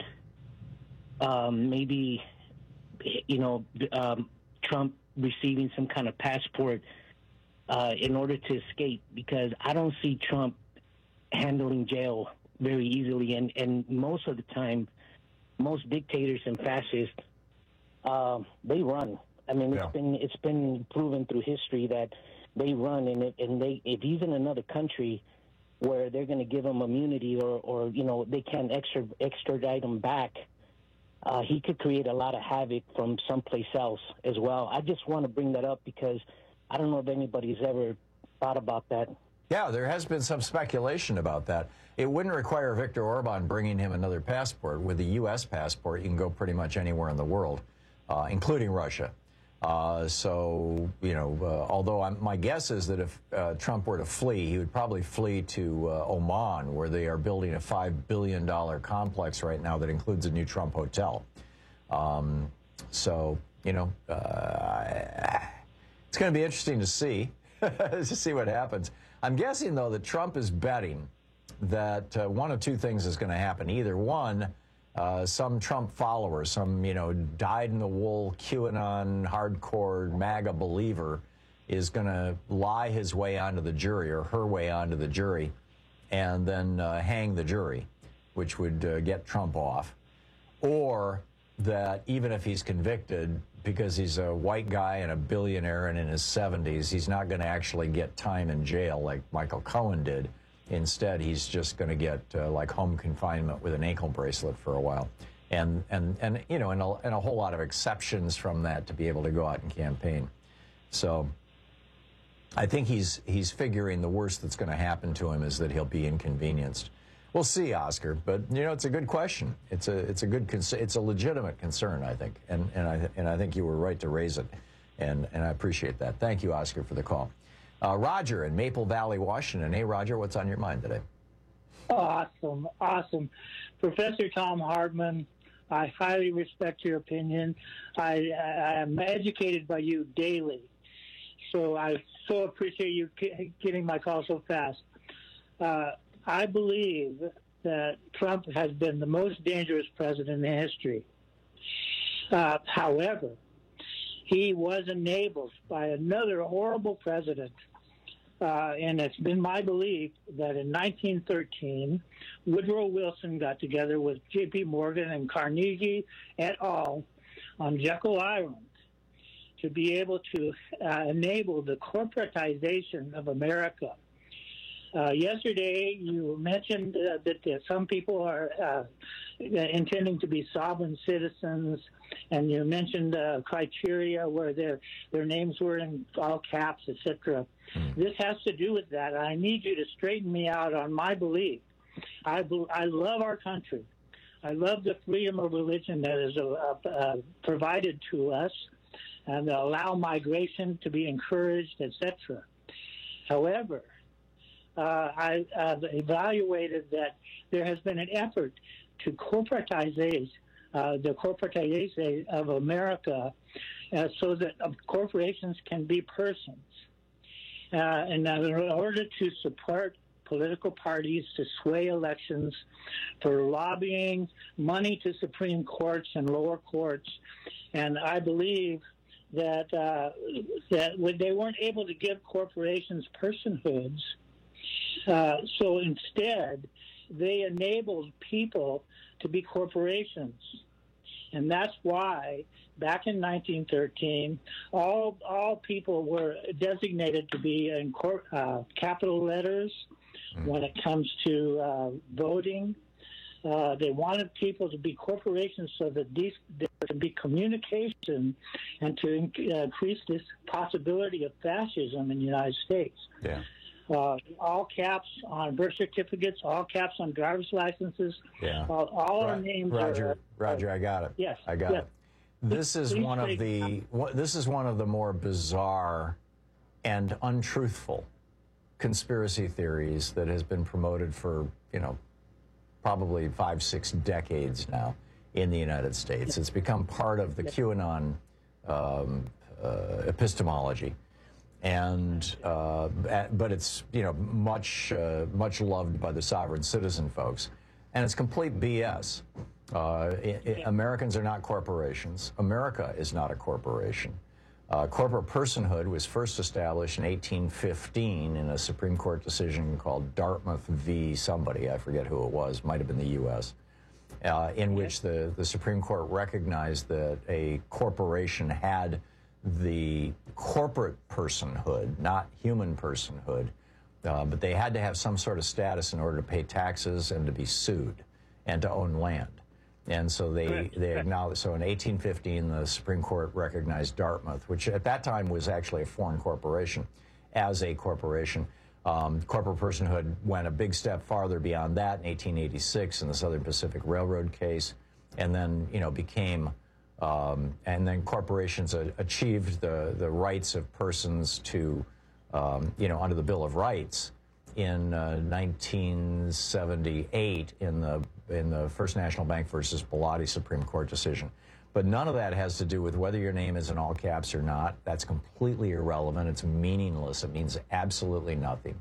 um, maybe, you know, um, Trump receiving some kind of passport uh, in order to escape? Because I don't see Trump handling jail very easily, and, and most of the time, most dictators and fascists, uh, they run. I mean, Yeah. it's been it's been proven through history that they run, and it, and they if he's in another country where they're going to give him immunity or, or you know they can't extra, extradite him back, uh, he could create a lot of havoc from someplace else as well. I just want to bring that up because I don't know if anybody's ever thought about that. Yeah, there has been some speculation about that. It wouldn't require Viktor Orban bringing him another passport. With a U S passport, you can go pretty much anywhere in the world, uh, including Russia. Uh, so, you know, uh, although I'm, my guess is that if uh, Trump were to flee, he would probably flee to uh, Oman, where they are building a five billion dollars complex right now that includes a new Trump hotel. Um, so, you know, uh, it's going to be interesting to see, to see what happens. I'm guessing, though, that Trump is betting that uh, one of two things is going to happen. Either one, uh, some Trump follower, some, you know, dyed-in-the-wool QAnon hardcore MAGA believer is going to lie his way onto the jury or her way onto the jury and then uh, hang the jury, which would uh, get Trump off. Or that even if he's convicted, because he's a white guy and a billionaire and in his seventies, he's not going to actually get time in jail like Michael Cohen did. Instead, he's just going to get uh, like home confinement with an ankle bracelet for a while. And, and, and you know, and a, and a whole lot of exceptions from that to be able to go out and campaign. So I think he's, he's figuring the worst that's going to happen to him is that he'll be inconvenienced. We'll see, Oscar, but you know it's a good question. It's a it's a good concern. It's a legitimate concern, I think, and and I and I think you were right to raise it, and and I appreciate that. Thank you, Oscar, for the call. Uh, Roger in Maple Valley, Washington. Hey, Roger, what's on your mind today? Awesome, awesome, Professor Thom Hartmann. I highly respect your opinion. I, I am educated by you daily, so I so appreciate you getting my call so fast. Uh, I believe that Trump has been the most dangerous president in history. Uh, however, he was enabled by another horrible president. Uh, and it's been my belief that in nineteen thirteen, Woodrow Wilson got together with J P Morgan and Carnegie et al. On Jekyll Island to be able to uh, enable the corporatization of America. Uh, yesterday, you mentioned uh, that uh, some people are uh, intending to be sovereign citizens, and you mentioned uh, criteria where their their names were in all caps, et cetera. Mm. This has to do with that. I need you to straighten me out on my belief. I be- I love our country. I love the freedom of religion that is uh, uh, provided to us, and allow migration to be encouraged, et cetera. However, Uh, I uh, evaluated that there has been an effort to corporatize uh, the corporatization of America uh, so that uh, corporations can be persons. Uh, and uh, in order to support political parties to sway elections, for lobbying, money to Supreme Courts and lower courts. And I believe that, uh, that when they weren't able to give corporations personhoods, Uh, so instead, they enabled people to be corporations. And that's why, back in nineteen thirteen, all all people were designated to be in cor- uh, capital letters mm. when it comes to uh, voting. Uh, they wanted people to be corporations so that these, there could be communication and to uh, increase this possibility of fascism in the United States. Yeah. Uh, all caps on birth certificates, all caps on driver's licenses. Yeah. Uh, all Ro- our names Roger, are. Roger, I got it. Yes. I got yes. it. This is one of the this is one of the more bizarre and untruthful conspiracy theories that has been promoted for, you know, probably five, six decades now in the United States. It's become part of the QAnon um, uh, epistemology, and uh, but it's, you know, much uh, much loved by the sovereign citizen folks, and it's complete B S. Uh, I, I, Americans are not corporations. America is not a corporation. Uh, corporate personhood was first established in eighteen fifteen in a Supreme Court decision called Dartmouth v. somebody, I forget who it was, might have been the U S, uh, in which the, the Supreme Court recognized that a corporation had the corporate personhood, not human personhood, uh, but they had to have some sort of status in order to pay taxes and to be sued and to own land. And so they, they acknowledged, so in eighteen fifteen, the Supreme Court recognized Dartmouth, which at that time was actually a foreign corporation, as a corporation. Um, corporate personhood went a big step farther beyond that in eighteen eighty-six in the Southern Pacific Railroad case, and then, you know, became, um, and then corporations a- achieved the, the rights of persons to, um, you know, under the Bill of Rights in uh, nineteen seventy-eight in the in the First National Bank versus Bellotti Supreme Court decision. But none of that has to do with whether your name is in all caps or not. That's completely irrelevant. It's meaningless. It means absolutely nothing.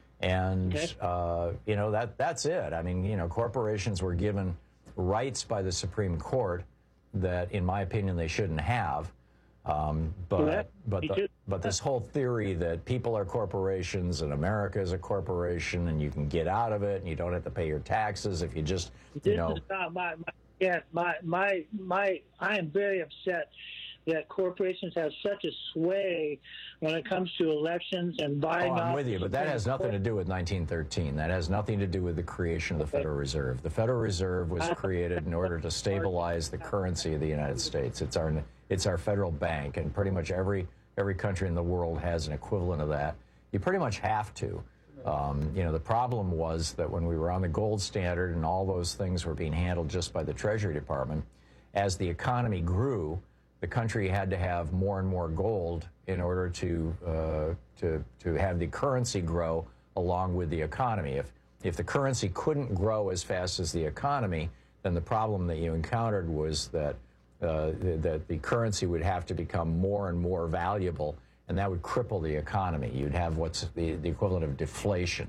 And, okay. uh, you know, that that's it. I mean, you know, corporations were given rights by the Supreme Court that, in my opinion, they shouldn't have. Um, but yeah, but the, but this whole theory that people are corporations and America is a corporation and you can get out of it and you don't have to pay your taxes if you just, you this know. Is not my, my, yeah, my, my, my, I am very upset that corporations have such a sway when it comes to elections and buying. Oh, I'm with you, but that has nothing to do with nineteen thirteen. That has nothing to do with the creation of the Federal Reserve. The Federal Reserve was created in order to stabilize the currency of the United States. It's our it's our federal bank, and pretty much every every country in the world has an equivalent of that. You pretty much have to. Um, you know, the problem was that when we were on the gold standard and all those things were being handled just by the Treasury Department, as the economy grew, the country had to have more and more gold in order to uh, to to have the currency grow along with the economy. If if the currency couldn't grow as fast as the economy, then the problem that you encountered was that uh, that the currency would have to become more and more valuable, and that would cripple the economy. You'd have what's the, the equivalent of deflation,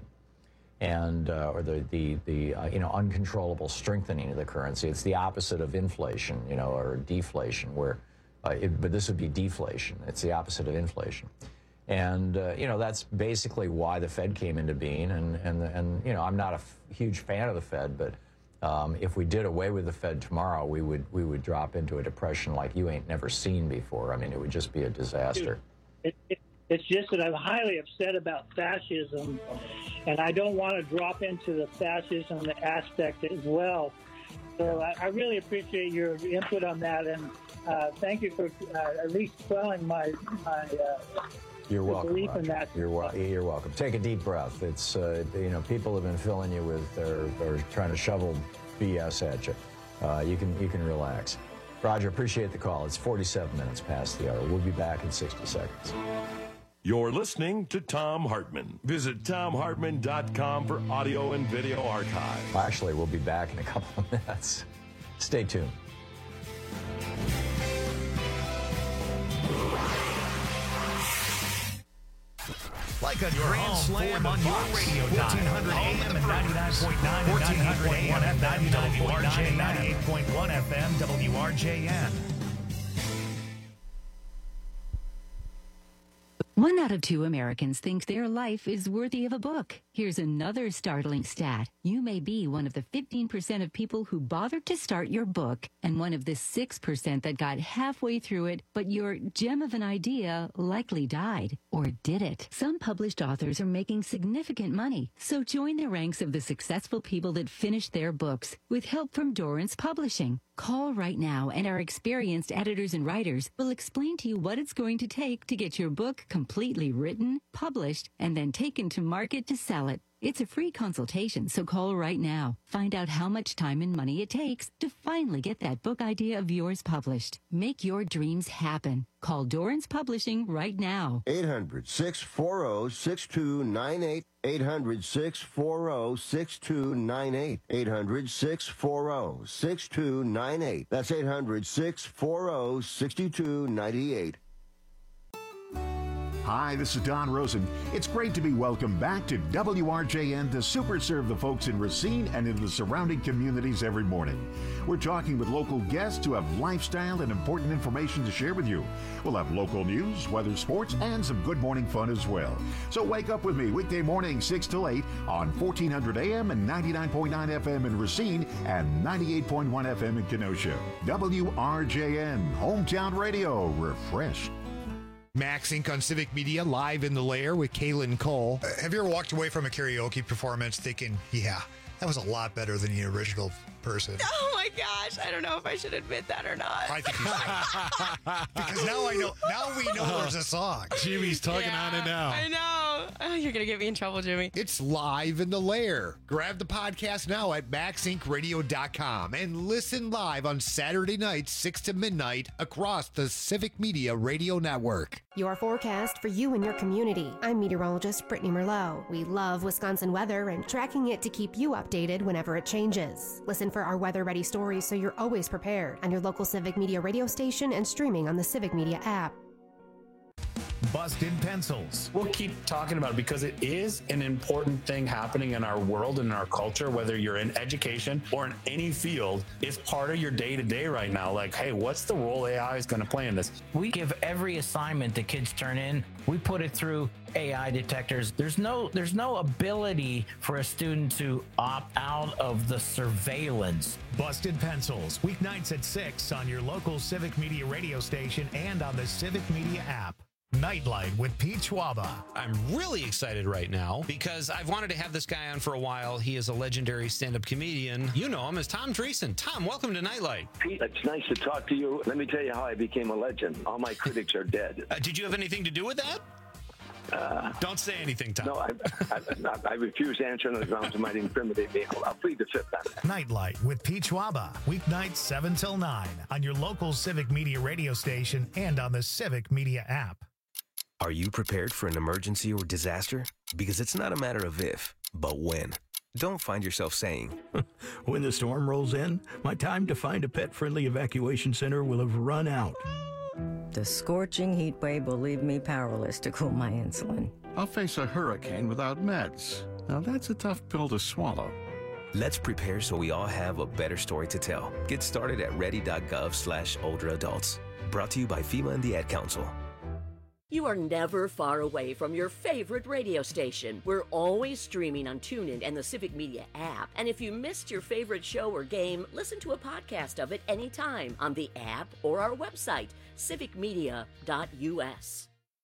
and uh, or the the the uh, you know uncontrollable strengthening of the currency. It's the opposite of inflation, you know, or deflation, where Uh, it, but this would be deflation. It's the opposite of inflation. And, uh, you know, that's basically why the Fed came into being. And, and, and you know, I'm not a f- huge fan of the Fed, but um, if we did away with the Fed tomorrow, we would we would drop into a depression like you ain't never seen before. I mean, it would just be a disaster. It, it, it's just that I'm highly upset about fascism, and I don't want to drop into the fascism aspect as well. So I, I really appreciate your input on that, and uh, thank you for uh, at least quelling my my. Uh, You're welcome. Belief in that. You're, wel- you're welcome. Take a deep breath. It's uh, you know people have been filling you with or, or trying to shovel B S at you. Uh, you can you can relax. Roger, appreciate the call. It's forty-seven minutes past the hour. We'll be back in sixty seconds. You're listening to Thom Hartmann. Visit Thom Hartmann dot com for audio and video archive. Actually, we'll be back in a couple of minutes. Stay tuned. Like a grand slam on your radio dial. fourteen hundred A M and ninety-nine point nine, fourteen hundred A M and ninety-nine point nine, ninety-eight point one F M, W R J N. One out of two Americans think their life is worthy of a book. Here's another startling stat. You may be one of the fifteen percent of people who bothered to start your book and one of the six percent that got halfway through it, but your gem of an idea likely died. Or did it? Some published authors are making significant money, so join the ranks of the successful people that finished their books with help from Dorrance Publishing. Call right now, and our experienced editors and writers will explain to you what it's going to take to get your book completed. completely written, published, and then taken to market to sell it. It's a free consultation, so call right now. Find out how much time and money it takes to finally get that book idea of yours published. Make your dreams happen. Call Dorrance Publishing right now. eight hundred, six four zero, six two nine eight. eight hundred, six four zero, six two nine eight. eight hundred, six four zero, six two nine eight. That's eight hundred, six four zero, six two nine eight. Hi, this is Don Rosen. It's great to be welcomed back to W R J N to super serve the folks in Racine and in the surrounding communities every morning. We're talking with local guests who have lifestyle and important information to share with you. We'll have local news, weather, sports, and some good morning fun as well. So wake up with me weekday morning six till eight on fourteen hundred A M and ninety-nine point nine F M in Racine and ninety-eight point one F M in Kenosha. W R J N, Hometown Radio, refreshed. Max Incorporated on Civic Media, live in the lair with Kaylin Cole. Uh, have you ever walked away from a karaoke performance thinking, yeah, that was a lot better than the original person? Oh my gosh, I don't know if I should admit that or not. I think you should. Because now I know, now we know there's a song. Jimmy's tugging Yeah, on it now. I know. Oh, you're going to get me in trouble, Jimmy. It's live in the lair. Grab the podcast now at max inc radio dot com and listen live on Saturday nights, six to midnight, across the Civic Media Radio Network. Your forecast for you and your community. I'm meteorologist Brittany Merlot. We love Wisconsin weather and tracking it to keep you updated whenever it changes. Listen for our weather-ready stories so you're always prepared on your local Civic Media radio station and streaming on the Civic Media app. Busted Pencils. We'll keep talking about it because it is an important thing happening in our world and in our culture, whether you're in education or in any field. It's part of your day-to-day right now. Like, hey, what's the role A I is going to play in this? We give every assignment the kids turn in, we put it through A I detectors. There's no there's no ability for a student to opt out of the surveillance. Busted Pencils, weeknights at six on your local Civic Media radio station and on the Civic Media app. Nightlight with Pete Schwaba. I'm really excited right now because I've wanted to have this guy on for a while. He is a legendary stand-up comedian. You know him as Tom Dreesen. Tom, welcome to Nightlight. Pete, it's nice to talk to you. Let me tell you how I became a legend. All my critics are dead. Uh, did you have anything to do with that? Uh, Don't say anything, Tom. No, I, I, I refuse to answer on the grounds it might incriminate me. I'll, I'll plead the fifth on that. Nightlight with Pete Schwaba, weeknights seven till nine on your local Civic Media radio station and on the Civic Media app. Are you prepared for an emergency or disaster? Because it's not a matter of if, but when. Don't find yourself saying, when the storm rolls in, my time to find a pet-friendly evacuation center will have run out. The scorching heat wave will leave me powerless to cool my insulin. I'll face a hurricane without meds. Now that's a tough pill to swallow. Let's prepare so we all have a better story to tell. Get started at ready.gov slash older adults. Brought to you by FEMA and the Ad Council. You are never far away from your favorite radio station. We're always streaming on TuneIn and the Civic Media app. And if you missed your favorite show or game, listen to a podcast of it anytime on the app or our website, civic media dot U S.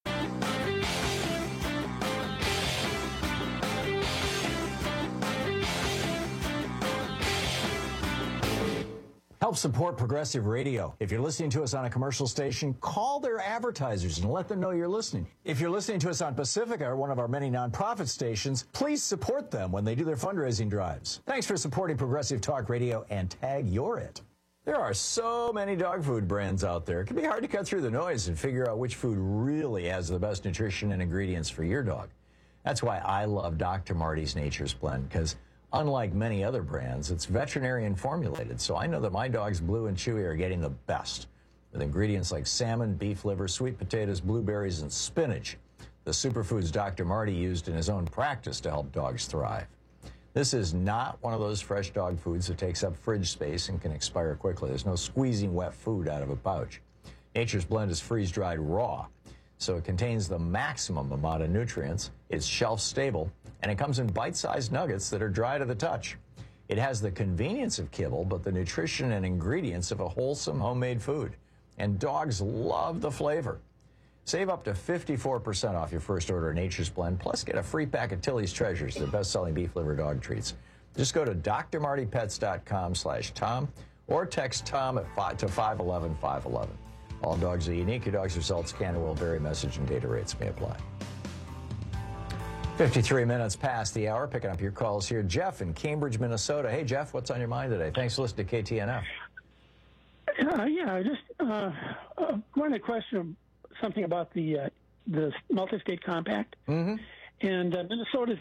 Help support Progressive Radio. If you're listening to us on a commercial station, call their advertisers and let them know you're listening. If you're listening to us on Pacifica, or one of our many nonprofit stations, please support them when they do their fundraising drives. Thanks for supporting Progressive Talk Radio and tag You're It. There are so many dog food brands out there. It can be hard to cut through the noise and figure out which food really has the best nutrition and ingredients for your dog. That's why I love Doctor Marty's Nature's Blend, because unlike many other brands, it's veterinarian formulated, so I know that my dogs Blue and Chewy are getting the best. With ingredients like salmon, beef liver, sweet potatoes, blueberries, and spinach, the superfoods Doctor Marty used in his own practice to help dogs thrive. This is not one of those fresh dog foods that takes up fridge space and can expire quickly. There's no squeezing wet food out of a pouch. Nature's Blend is freeze-dried raw, so it contains the maximum amount of nutrients, it's shelf-stable, and it comes in bite-sized nuggets that are dry to the touch. It has the convenience of kibble, but the nutrition and ingredients of a wholesome homemade food. And dogs love the flavor. Save up to fifty-four percent off your first order of Nature's Blend, plus get a free pack of Tilly's Treasures, their best-selling beef liver dog treats. Just go to d r marty pets dot com slash Tom or text Tom at five, to five one one, five one one. All dogs are unique. Your dog's results can and will vary. Message and data rates may apply. fifty-three minutes past the hour. Picking up your calls here. Jeff in Cambridge, Minnesota. Hey, Jeff, what's on your mind today? Thanks for listening to K T N F. Uh, yeah, I just uh, uh, wanted to question something about the uh, the multi-state compact. Mm-hmm. And uh, Minnesota's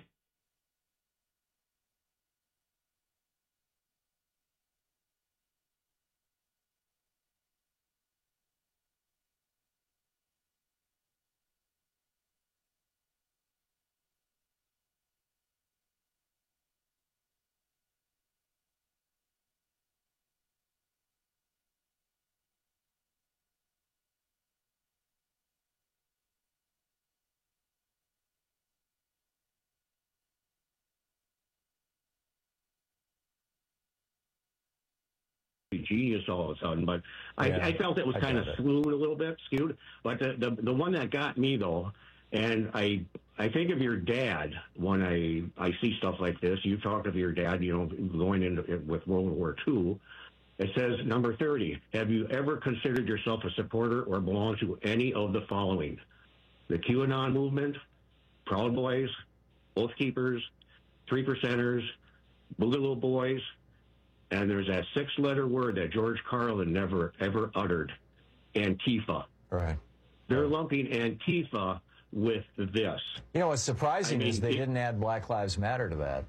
genius all of a sudden, but I, Yeah, I felt it was I kind of get it. skewed a little bit, skewed. But the, the the one that got me though, and I I think of your dad when I I see stuff like this. You talked of your dad, you know, going into with World War Two. It says number thirty. Have you ever considered yourself a supporter or belong to any of the following: the QAnon movement, Proud Boys, Oath Keepers, Three Percenters, Boogaloo Boys? And there's that six-letter word that George Carlin never, ever uttered, Antifa. Right. They're lumping Antifa with this. You know, what's surprising I mean, is they it- didn't add Black Lives Matter to that.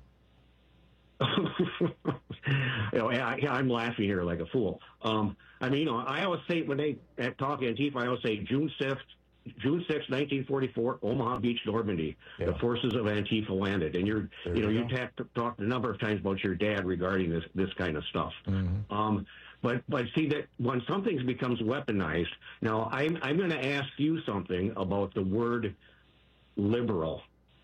you know, I, I'm laughing here like a fool. Um, I mean, you know, I always say when they talk Antifa, I always say June sixth, June sixth, nineteen forty-four, Omaha Beach, Normandy. Yeah. The forces of Antifa landed, and you're, There you know, you you go. ta- talked a number of times about your dad regarding this this kind of stuff. Mm-hmm. Um, but but see that when something becomes weaponized, now I'm I'm going to ask you something about the word liberal.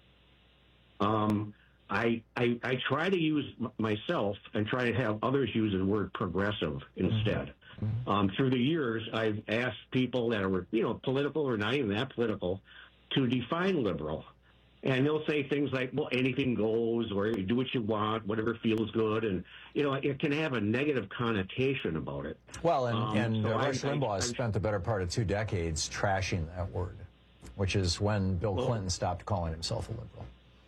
Um, I, I I try to use m- myself and try to have others use the word progressive instead. Um, through the years, I've asked people that are, you know, political or not even that political, to define liberal. And they'll say things like, well, anything goes, or you do what you want, whatever feels good. And, you know, it can have a negative connotation about it. Well, and, Um, and so uh, I- Rush I- Limbaugh has I- spent the better part of two decades trashing that word, which is when Bill Well- Clinton stopped calling himself a liberal.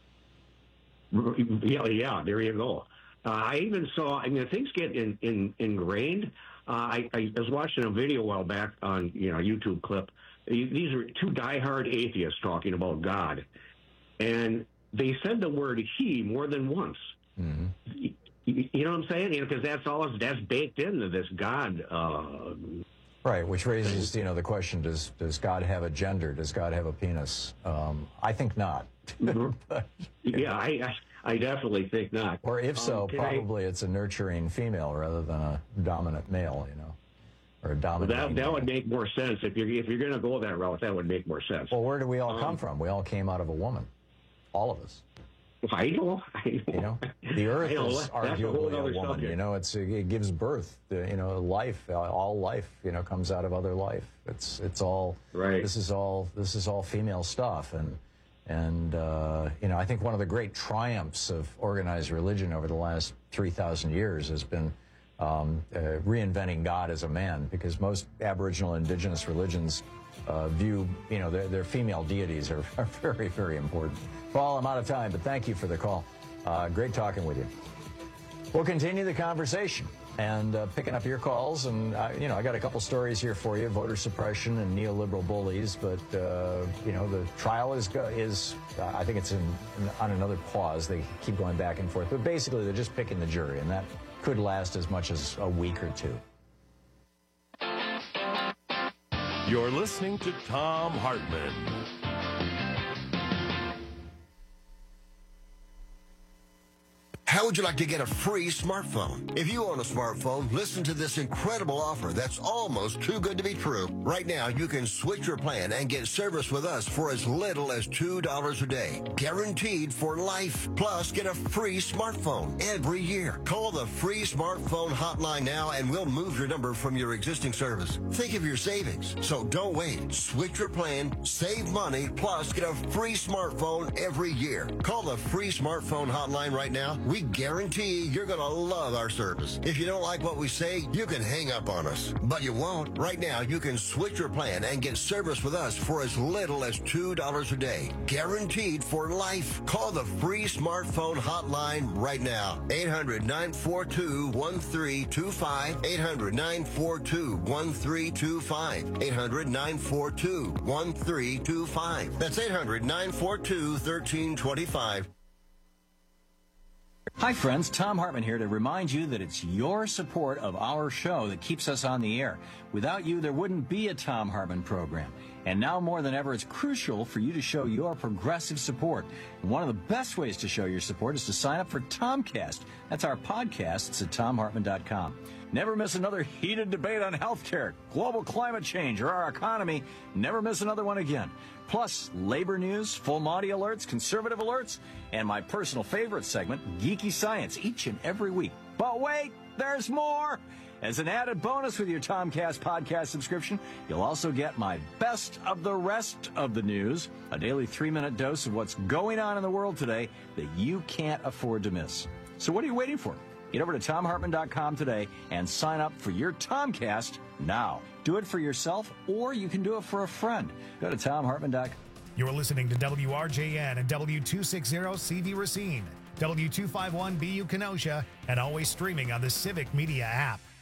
Yeah, yeah, there you go. Uh, I even saw, I mean, things get in, in, ingrained. Uh, I, I was watching a video a while back on, you know, a YouTube clip. These are two diehard atheists talking about God. And they said the word he more than once. Mm-hmm. You, you know what I'm saying? Because that's all, that's baked into this God. Uh, Right, which raises, you know, the question: Does does God have a gender? Does God have a penis? Um, I think not. But, yeah, I, I I definitely think not. or if so, Um, can I- probably it's a nurturing female rather than a dominant male. You know, or a dominant. That that would make more sense if you're if you're going to go that route. That would make more sense. Well, where do we all Um, come from? We all came out of a woman, all of us. I know. I know. You know, the Earth I know, is that's a whole arguably other a woman. subject. You know, it's it gives birth. To, you know, life. uh, All life. You know, comes out of other life. It's it's all. Right. This is all. This is all female stuff, and and uh, you know, I think one of the great triumphs of organized religion over the last three thousand years has been um, uh, reinventing God as a man, because most Aboriginal and Indigenous religions uh, view, you know, their, their female deities are, are very, very important. Paul, I'm out of time, but thank you for the call. Uh, great talking with you. We'll continue the conversation and uh, picking up your calls. And, uh, you know, I got a couple stories here for you, voter suppression and neoliberal bullies. But, uh, you know, the trial is, go- is uh, I think it's in, in, on another pause. They keep going back and forth. But basically, they're just picking the jury, and that could last as much as a week or two. You're listening to Thom Hartmann. How would you like to get a free smartphone? If you own a smartphone, listen to this incredible offer that's almost too good to be true. Right now, you can switch your plan and get service with us for as little as two dollars a day. Guaranteed for life. Plus, get a free smartphone every year. Call the free smartphone hotline now and we'll move your number from your existing service. Think of your savings. So don't wait. Switch your plan, save money, plus get a free smartphone every year. Call the free smartphone hotline right now. We guarantee you're going to love our service. If you don't like what we say, you can hang up on us. But you won't. Right now, you can switch your plan and get service with us for as little as two dollars a day. Guaranteed for life. Call the free smartphone hotline right now. eight hundred, nine four two, one three two five. eight hundred, nine four two, one three two five. eight hundred, nine four two, one three two five. That's eight hundred, nine four two, one three two five. Hi, friends. Tom Hartman here to remind you that it's your support of our show that keeps us on the air. Without you, there wouldn't be a Tom Hartman program. And now more than ever, it's crucial for you to show your progressive support. And one of the best ways to show your support is to sign up for Tomcast. That's our podcast. It's at tom hartman dot com. Never miss another heated debate on healthcare, global climate change, or our economy. Never miss another one again. Plus, labor news, full Monty alerts, conservative alerts, and my personal favorite segment, Geeky Science, each and every week. But wait, there's more! As an added bonus with your Tomcast podcast subscription, you'll also get my best of the rest of the news, a daily three-minute dose of what's going on in the world today that you can't afford to miss. So what are you waiting for? Get over to tom hartman dot com today and sign up for your Tomcast now. Do it for yourself, or you can do it for a friend. Go to tom hartman dot com. You're listening to W R J N and W two sixty C V Racine, W two fifty-one B U Kenosha, and always streaming on the Civic Media app.